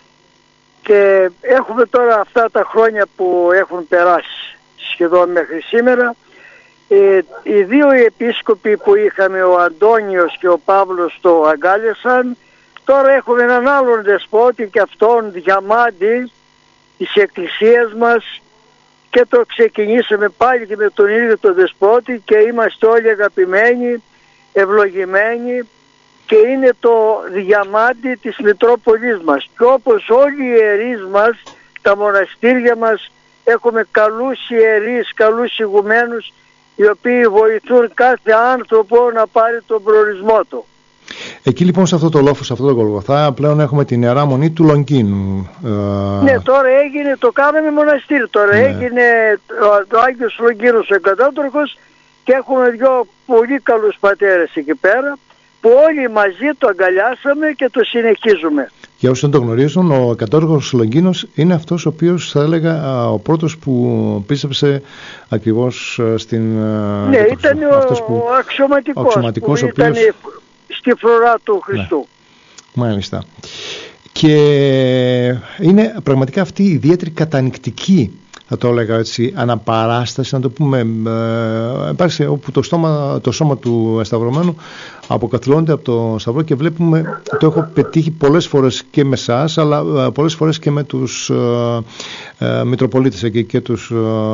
και έχουμε τώρα αυτά τα χρόνια που έχουν περάσει σχεδόν μέχρι σήμερα. Ε, οι δύο επίσκοποι που είχαμε, ο Αντώνιος και ο Παύλος, το αγκάλιασαν. Τώρα έχουμε έναν άλλον δεσπότη, και αυτόν διαμάντη της εκκλησίας μας, και το ξεκινήσαμε πάλι και με τον ίδιο τον δεσπότη, και είμαστε όλοι αγαπημένοι, ευλογημένοι, και είναι το διαμάντι της Μητρόπολης μας. Και όπως όλοι οι ιερείς μας, τα μοναστήρια μας, έχουμε καλούς ιερείς, καλούς ηγουμένους, οι οποίοι βοηθούν κάθε άνθρωπο να πάρει τον προορισμό του. Εκεί λοιπόν σε αυτό το λόφο, σε αυτό το Γολγοθά, πλέον έχουμε την Ιερά Μονή του Λονγκίνου. Ναι, τώρα έγινε, το κάναμε μοναστήρι, τώρα ναι. έγινε ο Άγιος Λονγκίνος ο εκατάτορκος, και έχουμε δυο πολύ καλούς πατέρες εκεί πέρα, που όλοι μαζί το αγκαλιάσαμε και το συνεχίζουμε. Για όσοι δεν το γνωρίζουν, ο εκατόρκος Λονγκίνος είναι αυτός ο οποίος, θα έλεγα, ο πρώτος που πίστεψε ακριβώς στην... Ναι, ήταν ο, που, ο αξιωματικός, ο αξιωματικός που ο οποίος... ήταν στη φρουρά του Χριστού. Ναι. Μάλιστα. Και είναι πραγματικά αυτή η ιδιαίτερη κατανυκτική, θα το έλεγα έτσι, αναπαράσταση, να το πούμε, ε, υπάρχει όπου το, στόμα, το σώμα του εσταυρωμένου αποκαθιλώνεται από το σταυρό, και βλέπουμε, το έχω πετύχει πολλές φορές και με εσάς, αλλά ε, πολλές φορές και με τους ε, ε, Μητροπολίτες εκεί, και τους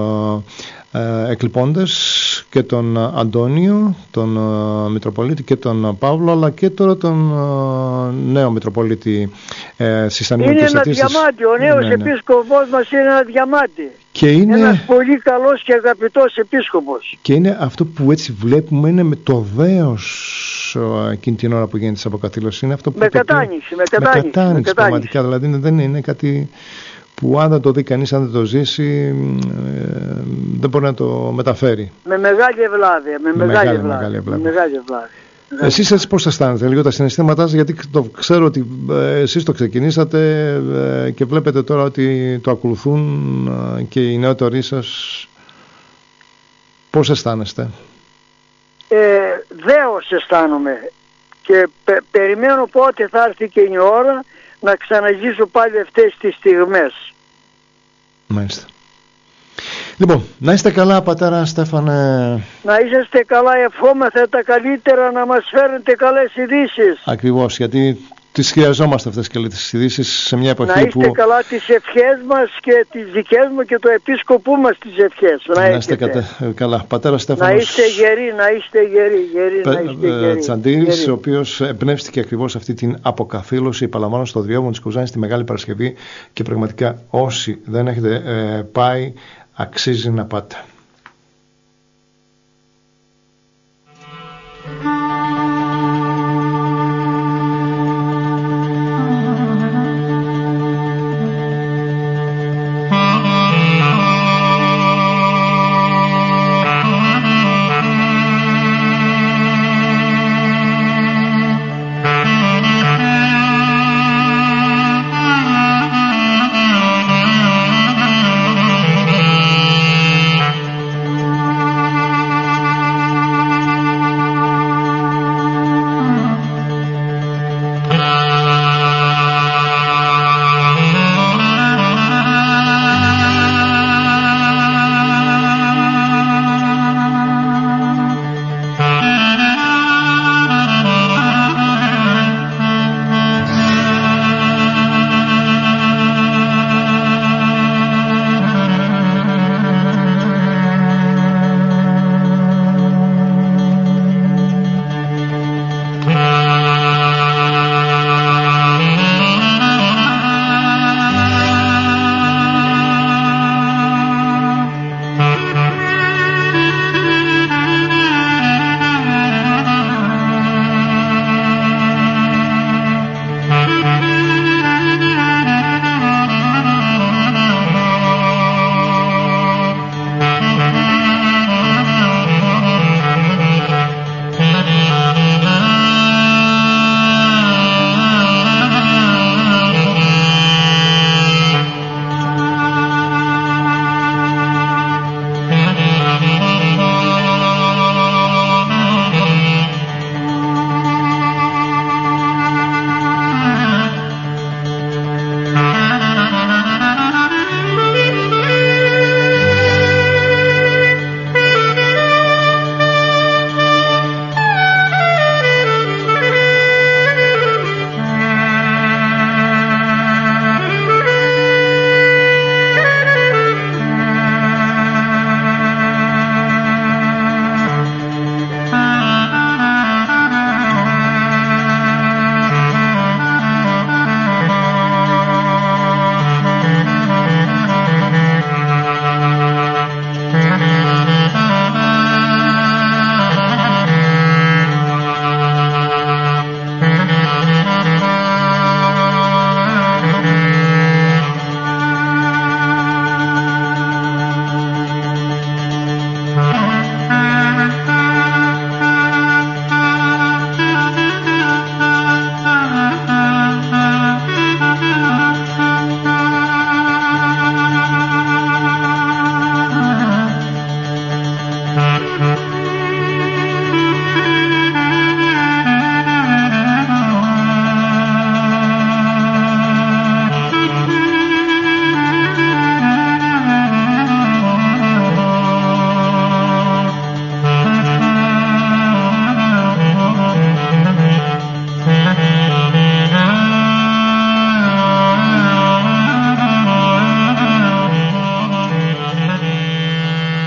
ε, ε, εκλειπώντες, και τον Αντώνιο, τον ε, Μητροπολίτη, και τον Παύλο, αλλά και τώρα τον ε, νέο Μητροπολίτη ε, στις Ανημερικές Αιτήσεις. Είναι ένα διαμάντι, ο νέος ναι, ναι. επίσκοπος μας είναι ένα διαμάντι. Και είναι... ένας πολύ καλός και αγαπητός επίσκοπος. Και είναι αυτό που έτσι βλέπουμε, είναι με το δέος εκείνη την ώρα που γίνεται της αποκαθήλωσης. Είναι αυτό που με, κατάνοιξη, με κατάνοιξη, με κατάνοιξη, πραγματικά. Δηλαδή δεν είναι κάτι που αν δεν το δει κανείς, αν δεν το ζήσει, ε, δεν μπορεί να το μεταφέρει. Με μεγάλη ευλάβεια. Με, με μεγάλη, μεγάλη, μεγάλη ευλάβεια. Με μεγάλη ευλάβεια. Εσείς έτσι πώς αισθάνεστε, λίγο τα συναισθήματά σας, γιατί το ξέρω ότι ε, εσείς το ξεκινήσατε ε, και βλέπετε τώρα ότι το ακολουθούν ε, και οι νεότεροι σας. Πώς αισθάνεστε? Ε, δέος αισθάνομαι, και πε, περιμένω πότε θα έρθει και η ώρα να ξαναζήσω πάλι αυτές τις στιγμές. Μάλιστα. Λοιπόν, να είστε καλά, πατέρα Στέφανε. Να είσαστε καλά, ευχόμαστε τα καλύτερα, να μας φέρνετε καλές ειδήσεις. Ακριβώς, γιατί τις χρειαζόμαστε αυτές τις καλές ειδήσεις σε μια εποχή που... Να είστε που... καλά, τις ευχές μας και τις δικές μου και το επίσκοπού μας τις ευχές. Να, να είστε κατε... καλά. Πατέρα Στέφανος... Να είστε γεροί, να είστε γεροί, γεροί, Πε... να είστε γεροί. Τσαντήρης, γεροί. Ο οποίος εμπνεύστηκε ακριβώς αυτή την αποκαθήλωση, επαναλαμβάνω, στο διόμο της Κουζάνης στη Μεγάλη Παρασκευή, και πραγματικά όσοι δεν έχετε ε, πάει, αξίζει να πάτε.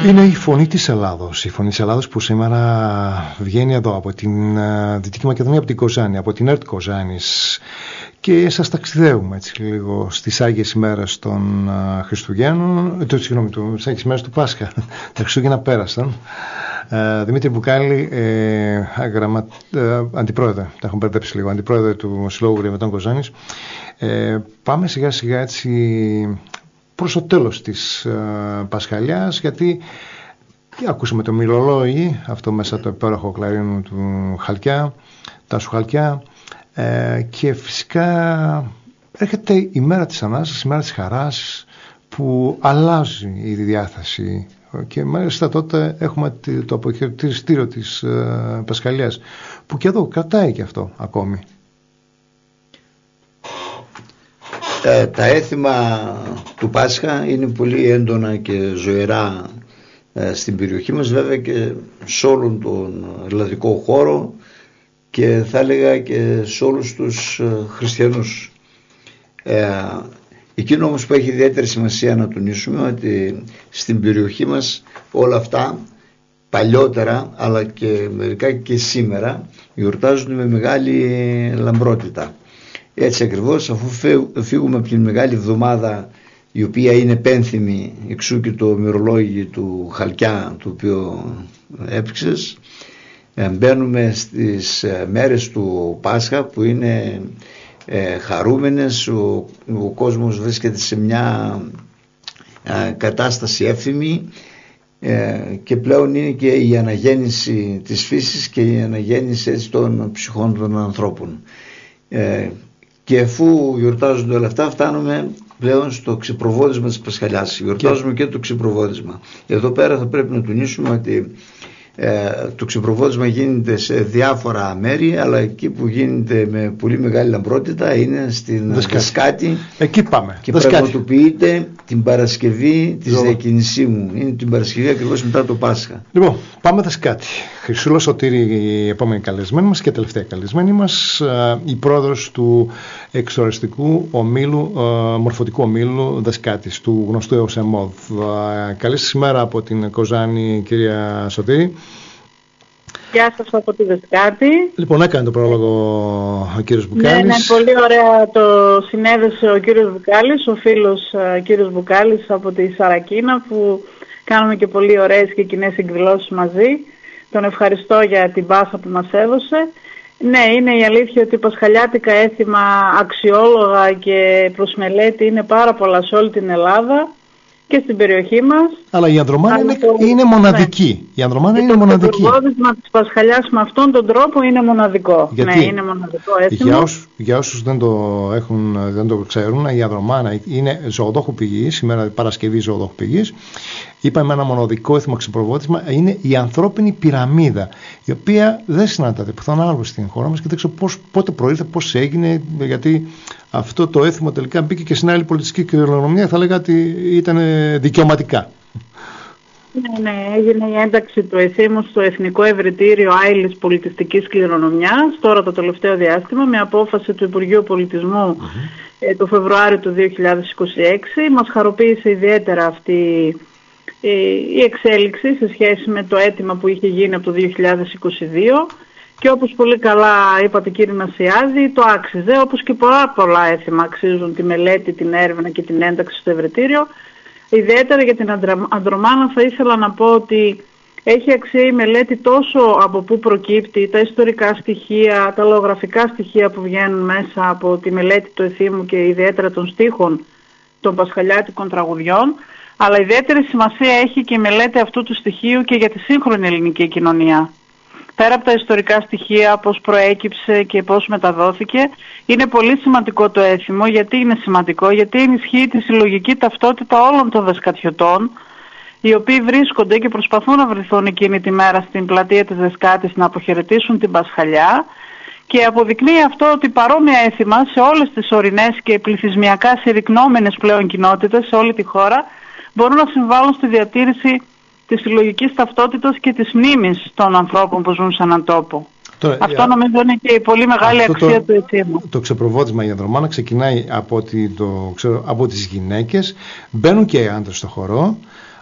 Είναι η φωνή της Ελλάδος, η φωνή της Ελλάδος που σήμερα βγαίνει εδώ από την uh, Δυτική Μακεδονία, από την Κοζάνη, από την ΕΡΤ Κοζάνης, και σας ταξιδεύουμε έτσι λίγο στις Άγιες ημέρες των uh, Χριστουγέννων, το, συγγνώμη, το, στις Άγιες ημέρες του Πάσχα. Τα Χριστούγεννα πέρασαν. Uh, Δημήτρη Μπουκάλη, ε, αγραμμα, ε, αντιπρόεδρε, τα έχω μπερδέψει λίγο, αντιπρόεδρε του Συλλόγου Γρεβετών Κοζάνης. Ε, πάμε σιγά σιγά έτσι προς το τέλος της ε, Πασχαλιάς, γιατί ακούσαμε το Μιλολόγι, αυτό μέσα το υπέροχο κλαρίνο του Χαλκιά, Τάσου Χαλκιά, ε, και φυσικά έρχεται η μέρα της Ανάστασης, η μέρα της χαράς, που αλλάζει η διάθεση, και μάλιστα τότε έχουμε το αποχαιρετιστήριο της ε, Πασχαλιάς, που και εδώ κρατάει και αυτό ακόμη. Ε, τα έθιμα του Πάσχα είναι πολύ έντονα και ζωηρά ε, στην περιοχή μας, βέβαια και σε όλον τον ελλαδικό χώρο, και θα έλεγα και σε όλους τους ε, χριστιανούς. Ε, εκείνο όμως που έχει ιδιαίτερη σημασία να τονίσουμε, ότι στην περιοχή μας όλα αυτά παλιότερα, αλλά και μερικά και σήμερα, γιορτάζονται με μεγάλη λαμπρότητα. Έτσι ακριβώς, αφού φύγουμε από την Μεγάλη Εβδομάδα, η οποία είναι πένθυμη, εξού και το μυρολόγιο του Χαλκιά, το οποίο έπαιξες, μπαίνουμε στις μέρες του Πάσχα, που είναι ε, χαρούμενες, ο, ο κόσμος βρίσκεται σε μια ε, κατάσταση εύθυμη, ε, και πλέον είναι και η αναγέννηση της φύσης και η αναγέννηση έτσι, των ψυχών των ανθρώπων. Ε, Και αφού γιορτάζονται όλα αυτά, φτάνουμε πλέον στο ξεπροβόδισμα της Πασχαλιάς. Γιορτάζουμε και, και το ξεπροβόδισμα. Εδώ πέρα θα πρέπει να τονίσουμε ότι ε, το ξεπροβόδισμα γίνεται σε διάφορα μέρη, αλλά εκεί που γίνεται με πολύ μεγάλη λαμπρότητα είναι στην Δεσκάτη. Εκεί πάμε. Και πραγματοποιείται την Παρασκευή της Διακινησίμου. Είναι την Παρασκευή ακριβώς μετά το Πάσχα. Λοιπόν, πάμε Δεσκάτη. Χρυσούλα Σωτήρη, η επόμενη καλεσμένη μας και τελευταία καλεσμένη μας, η πρόεδρος του εξορρυστικού ομίλου, μορφωτικού ομίλου Δεσκάτης, του γνωστού έως ΕΜΟΔ. Καλή σας ημέρα από την Κοζάνη, κυρία Σωτήρη. Γεια σας από τη Δεσκάτη. Λοιπόν, έκανε το πρόλογο ο κύριος Μπουκάλης. Ναι, ναι, πολύ ωραία το συνέδεσε ο κύριος Μπουκάλης, ο φίλος uh, κύριος Μπουκάλης από τη Σαρακίνα, που κάνουμε και πολύ ωραίες και κοινές εκδηλώσεις μαζί. Τον ευχαριστώ για την πάσα που μας έδωσε. Ναι, είναι η αλήθεια ότι πασχαλιάτικα έθιμα αξιόλογα και προς μελέτη είναι πάρα πολλά σε όλη την Ελλάδα και στην περιοχή μας. Αλλά η Ανδρομάνα είναι, το... είναι μοναδική. Ναι. Η Ανδρομάνα είναι το μοναδική. Το προβόδισμα της Πασχαλιάς με αυτόν τον τρόπο είναι μοναδικό. Γιατί? Ναι, είναι μοναδικό έθιμα. Για όσους, για όσους δεν, το έχουν, δεν το ξέρουν, η Ανδρομάνα είναι ζωοδόχου πηγής, σήμερα Παρασκευή ζωοδόχου πηγής. Είπαμε ένα μοναδικό έθιμο ξεπροβόδισμα, είναι η ανθρώπινη πυραμίδα, η οποία δεν συναντάται πουθενά άλλο στην χώρα μας, και δεν ξέρω πώς, πότε προήλθε, πώς έγινε, γιατί αυτό το έθιμο τελικά μπήκε και στην άλλη πολιτιστική κληρονομιά, θα λέγα ότι ήταν δικαιωματικά. Ναι, ναι, έγινε η ένταξη του εθήμου στο Εθνικό Ευρετήριο Άειλης Πολιτιστικής Κληρονομιάς τώρα το τελευταίο διάστημα, με απόφαση του Υπουργείου Πολιτισμού mm-hmm. ε, το Φεβρουάριο του δύο χιλιάδες είκοσι έξι. Μας χαροποίησε ιδιαίτερα αυτή ε, η εξέλιξη σε σχέση με το αίτημα που είχε γίνει από το δύο χιλιάδες είκοσι δύο, και όπως πολύ καλά είπατε κύριε Νασιάδη, το άξιζε, όπως και πολλά πολλά έθιμα αξίζουν τη μελέτη, την έρευνα και την ένταξη στο Ευρετήριο. Ιδιαίτερα για την Ανδρομάνα θα ήθελα να πω ότι έχει αξία η μελέτη τόσο από πού προκύπτει, τα ιστορικά στοιχεία, τα λογογραφικά στοιχεία που βγαίνουν μέσα από τη μελέτη του εθήμου και ιδιαίτερα των στίχων των πασχαλιάτικων τραγουδιών, αλλά ιδιαίτερη σημασία έχει και η μελέτη αυτού του στοιχείου και για τη σύγχρονη ελληνική κοινωνία. Πέρα από τα ιστορικά στοιχεία, πώς προέκυψε και πώς μεταδόθηκε, είναι πολύ σημαντικό το έθιμο. Γιατί είναι σημαντικό? Γιατί ενισχύει τη συλλογική ταυτότητα όλων των δεσκατιωτών, οι οποίοι βρίσκονται και προσπαθούν να βρεθούν εκείνη τη μέρα στην πλατεία της Δεσκάτης να αποχαιρετήσουν την Πασχαλιά, και αποδεικνύει αυτό ότι παρόμοια έθιμα σε όλες τις ορεινές και πληθυσμιακά συρρυκνόμενες πλέον κοινότητες σε όλη τη χώρα μπορούν να συμβάλλουν στη διατήρηση της συλλογικής ταυτότητας και της μνήμης των ανθρώπων που ζουν σε έναν τόπο. Τώρα, αυτό νομίζω είναι και η πολύ μεγάλη αξία το, του εθήμου. Το ξεπροβόδισμα η Ανδρομάνα ξεκινάει από, τη, το, ξέρω, από τις γυναίκες, μπαίνουν και οι άντρες στο χορό,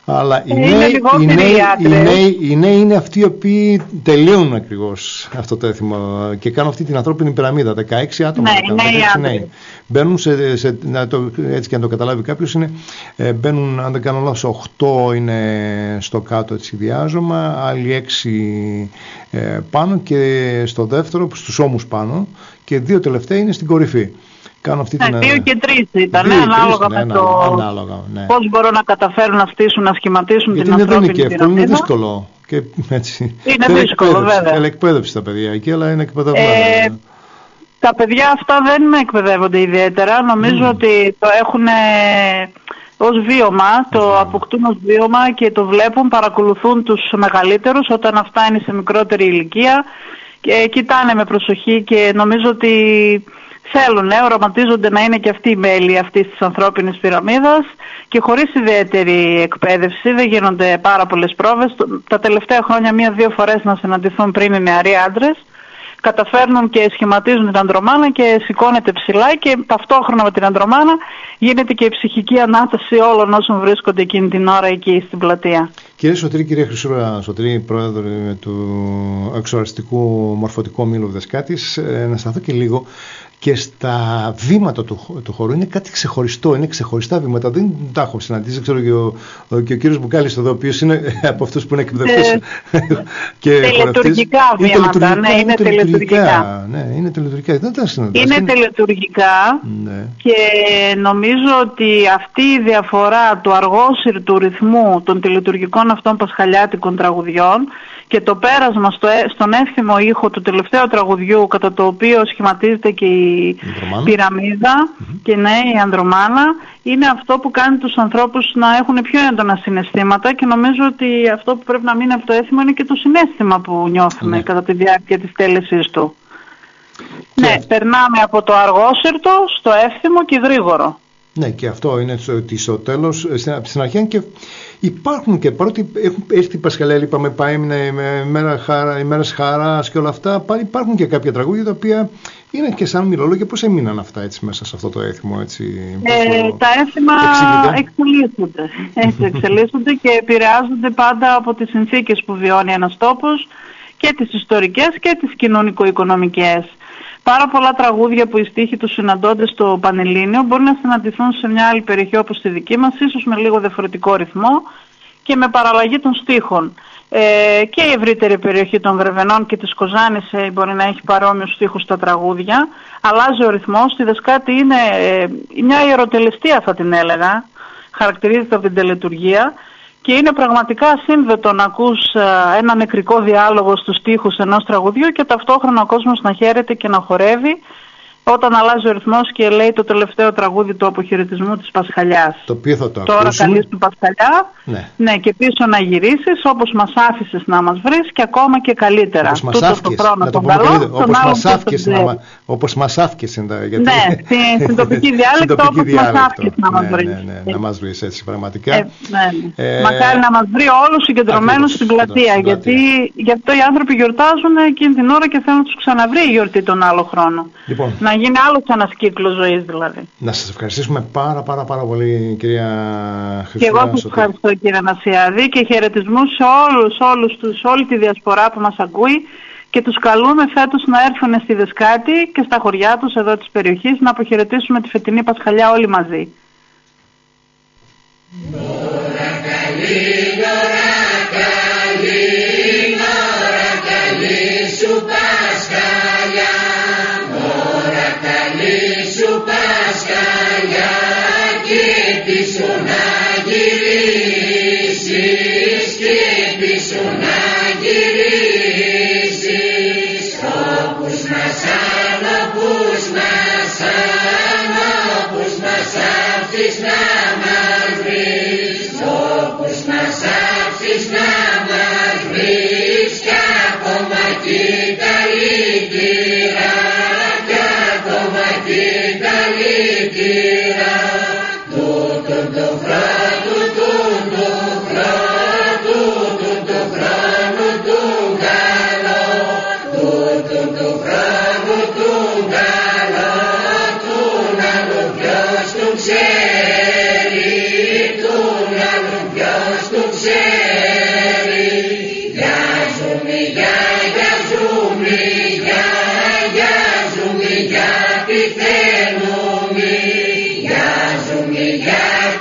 Αλλά οι Ε, νέοι, είναι οι, λιγότεροι νέοι, οι οι, άντρες. νέοι, οι νέοι είναι αυτοί οι οποίοι τελειώνουν ακριβώς αυτό το έθιμο και κάνουν αυτή την ανθρώπινη πυραμίδα. δεκαέξι άτομα, Ναι, κάνουν, οι νέοι δεκαέξι άντρες. νέοι. Μπαίνουν σε, σε, να το, έτσι και να το καταλάβει κάποιος, είναι, ε, μπαίνουν, αν δεν κάνω λάθος, οκτώ είναι στο κάτω έτσι διάζωμα, άλλοι έξι ε, πάνω και στο δεύτερο, στους ώμους πάνω, και δύο τελευταίοι είναι στην κορυφή. Κάνω αυτή Ναι, την, δύο και τρεις ήταν, δύο, ανάλογα τρεις, με ναι, το ανάλογα, ναι. πώς μπορούν να καταφέρουν να στήσουν, να σχηματίσουν Γιατί την είναι, δεν είναι ανθρώπινη και εύκολο, είναι πυραμίδα. δύσκολο. Και, έτσι. Είναι Θέλει δύσκολο, εκπαίδευση, βέβαια. θέλει εκπαίδευση τα παιδιά εκεί, αλλά είναι εκπαιδευμένα. Ε, τα παιδιά αυτά δεν εκπαιδεύονται ιδιαίτερα. Νομίζω Mm. ότι το έχουν ως βίωμα, το αποκτούν ως βίωμα και το βλέπουν, παρακολουθούν τους μεγαλύτερους όταν αυτά είναι σε μικρότερη ηλικία και κοιτάνε με προσοχή και νομίζω ότι θέλουν, οραματίζονται να είναι και αυτοί οι μέλη αυτής της ανθρώπινης πυραμίδας και χωρίς ιδιαίτερη εκπαίδευση, δεν γίνονται πάρα πολλές πρόβες. Τα τελευταία χρόνια μία-δύο φορές να συναντηθούν πριν οι νεαροί άντρες, καταφέρνουν και σχηματίζουν την ανδρομάνα και σηκώνεται ψηλά και ταυτόχρονα με την ανδρομάνα γίνεται και η ψυχική ανάταση όλων όσων βρίσκονται εκείνη την ώρα εκεί στην πλατεία. Κύριε Σωτήρη, κυρία Χρυσούρα Σωτήρη, πρόεδρο του Εξοραστικού Μορφωτικού Ομίλου Δeskatης, να σταθώ και λίγο και στα βήματα του, του χώρου. Είναι κάτι ξεχωριστό, είναι ξεχωριστά βήματα. Δεν τα έχω συναντήσει. Ξέρω και ο, ο, και ο κύριος Μπουκάλης εδώ, ο οποίος είναι από αυτούς που είναι εκπαιδευτής. Ε, και τελετουργικά βήματα, ναι, είναι τελετουργικά. Ναι, είναι τελετουργικά. Δεν τα συναντήσω. Είναι τελετουργικά, ναι. Και νομίζω ότι αυτή η διαφορά του αργόσυρτου ρυθμού των τελετουργικών αυτών πασχαλιάτικων τραγουδιών και το πέρασμα στο, στον εύθυμο ήχο του τελευταίου τραγουδιού, κατά το οποίο σχηματίζεται και η πυραμίδα mm-hmm. και ναι, η ανδρομάνα, είναι αυτό που κάνει τους ανθρώπους να έχουν πιο έντονα συναισθήματα και νομίζω ότι αυτό που πρέπει να μείνει από το έθιμο είναι και το συναίσθημα που νιώθουμε mm-hmm. κατά τη διάρκεια της τέλεσής του. Και... Ναι, περνάμε από το αργόσυρτο στο εύθυμο και γρήγορο. Ναι, και αυτό είναι ότι στο τέλος, στην αρχή και υπάρχουν και παρότι έχουν έρθει η Πασχαλία, είπαμε, πάει με μέρα χάρα, ημέρες χαράς και όλα αυτά, πάλι υπάρχουν και κάποια τραγούδια τα οποία είναι και σαν μιλολόγια. Πώς έμειναν αυτά έτσι μέσα σε αυτό το έθιμο, έτσι? Ε, το... Τα έθιμα εξελίσσονται, έτσι εξελίσσονται και επηρεάζονται πάντα από τις συνθήκες που βιώνει ένας τόπος και τις ιστορικές και τις κοινωνικο-οικονομικές. Πάρα πολλά τραγούδια που οι στίχοι τους συναντώνται στο Πανελλήνιο μπορεί να συναντηθούν σε μια άλλη περιοχή όπως τη δική μας, ίσως με λίγο διαφορετικό ρυθμό και με παραλλαγή των στίχων. Ε, και η ευρύτερη περιοχή των Γρεβενών και της Κοζάνης ε, μπορεί να έχει παρόμοιους στίχους στα τραγούδια. Αλλάζει ο ρυθμός. Στη Δεσκάτη είναι ε, μια ιεροτελεστία, θα την έλεγα. Χαρακτηρίζεται από την τελετουργία. Και είναι πραγματικά σύνδετο να ακούς ένα νεκρικό διάλογο στους στίχους ενός τραγουδιού και ταυτόχρονα ο κόσμος να χαίρεται και να χορεύει όταν αλλάζει ο ρυθμός και λέει το τελευταίο τραγούδι του αποχαιρετισμού της Πασχαλιάς. Το οποίο θα το Τώρα ακούσουμε. καλείς του Πασχαλιά, ναι. ναι, και πίσω να γυρίσεις όπως μας άφησες να μας βρεις και ακόμα και καλύτερα. Όπως μας άφηκες, να το πούμε καλύτερα, όπως μας άφηκες να, όπως μας άφηκες, γιατί... Ναι, στην τοπική διάλεκτο όπως μας άφηκες να μας βρεις. Ναι, ναι, ναι, να μας βρεις έτσι πραγματικά. Ε, ναι. ε, Μακάρι να μας βρει όλους συγκεντρωμένους στην πλατεία, γιατί γι' αυτό οι άνθρωποι γιορτάζουν εκείνη την ώρα και θέλουν να τους ξαναβρει η γιορτή τον άλλο χρόνο. Λοιπόν, να γίνει άλλος ένας κύκλος ζωής δηλαδή. Να σας ευχαριστήσουμε πάρα πάρα πάρα πολύ, κυρία Χρυσούρα. Και εγώ σας ευχαριστώ, κύριε Νασιάδη, και χαιρετισμούς σε όλους, όλους τους, όλη τη διασπορά που μας ακούει και τους καλούμε φέτος να έρθουν στη Δεσκάτη και στα χωριά τους εδώ της περιοχής να αποχαιρετήσουμε τη φετινή Πασχαλιά όλοι μαζί. Νόρα καλή, νόρα καλή, νόρα καλή σου Πασχαλιά. Νόρα καλή σου Πασχαλιά και πίσω να γυρίσεις, και πίσω να γυρίσεις. Όπως μας αν, όπως μας αν, όπως μας άφησες να μας βρεις. Όπως μας άφησες να μας βρεις κι ακόμα κι καλύτερα, κι ακόμα κι καλύτερα. Τούτον το χρόνο, τούτον το χρόνο, τούτον το χρόνο του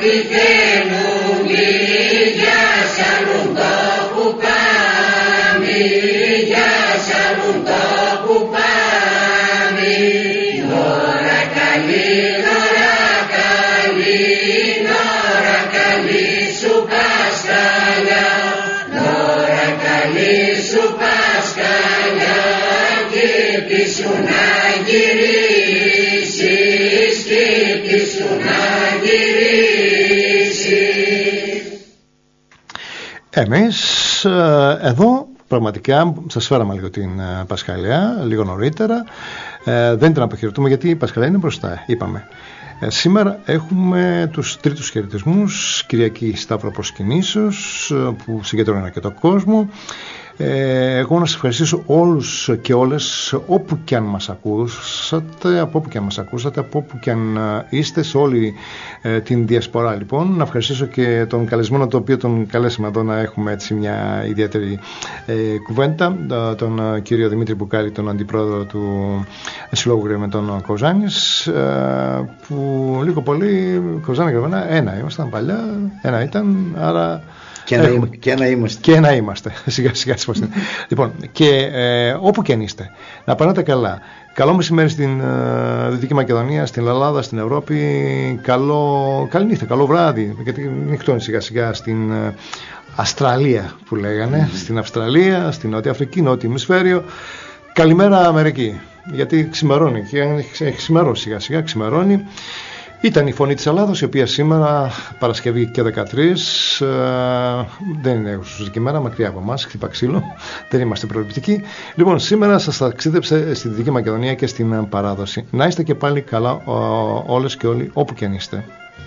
πηγαίνουν για σ' άλλον τόπο πάμε, για σ' άλλον τόπο πάμε. Ώρα καλή, ώρα καλή, ώρα καλή σου Πασχαλιά, ώρα καλή σου Πασχαλιά, και πίσω να γυρίσεις, και πίσω να γυρίσεις. Εμείς εδώ πραγματικά σας φέραμε λίγο την Πασχαλιά, λίγο νωρίτερα. Ε, δεν την αποχαιρετούμε γιατί η Πασχαλιά είναι μπροστά, είπαμε. Ε, σήμερα έχουμε τους τρίτους χαιρετισμούς, Κυριακή Σταύρο Προσκυνήσεως, που συγκεντρώνει αρκετό κόσμο. Ε, εγώ να σας ευχαριστήσω όλους και όλες, όπου και αν μας ακούσατε, από όπου και αν μας ακούσατε, από όπου και αν είστε, σε όλη ε, την διασπορά. Λοιπόν, να ευχαριστήσω και τον καλεσμένο, το οποίο τον καλέσαμε εδώ να έχουμε έτσι μια ιδιαίτερη ε, κουβέντα, τον κύριο Δημήτρη Μπουκάλη, τον αντιπρόεδρο του Συλλόγου Γρεβενετών Κοζάνης, ε, που λίγο πολύ Κοζάνη Γρεβενά ένα ήμασταν παλιά, ένα ήταν, άρα Και να, έχουμε... και να είμαστε. Και να είμαστε. Σιγά σιγά. Λοιπόν, και ε, όπου και αν είστε, να περνάτε καλά. Καλό μεσημέρι στην ε, Δυτική Μακεδονία, στην Ελλάδα, στην Ευρώπη. Καλό, καλή νύχτα, καλό βράδυ. Γιατί νυχτώνει σιγά σιγά στην ε, Αυστραλία που λέγανε. Mm-hmm. Στην Αυστραλία, στην Νότια Αφρική, Νότιο Ημισφαίριο. Καλημέρα Αμερική. Γιατί ξημερώνει. Και έχει ξημερώσει σιγά σιγά, ξημερώνει. Ήταν η Φωνή της Ελλάδος, η οποία σήμερα, Παρασκευή και δεκατρείς, ε, δεν είναι εξουσιακή μέρα, μακριά από εμάς, χτύπα ξύλο, δεν είμαστε προληπτικοί. Λοιπόν, σήμερα σας ταξίδεψε στη Δυτική Μακεδονία και στην παράδοση. Να είστε και πάλι καλά, ε, όλες και όλοι, όπου και αν είστε.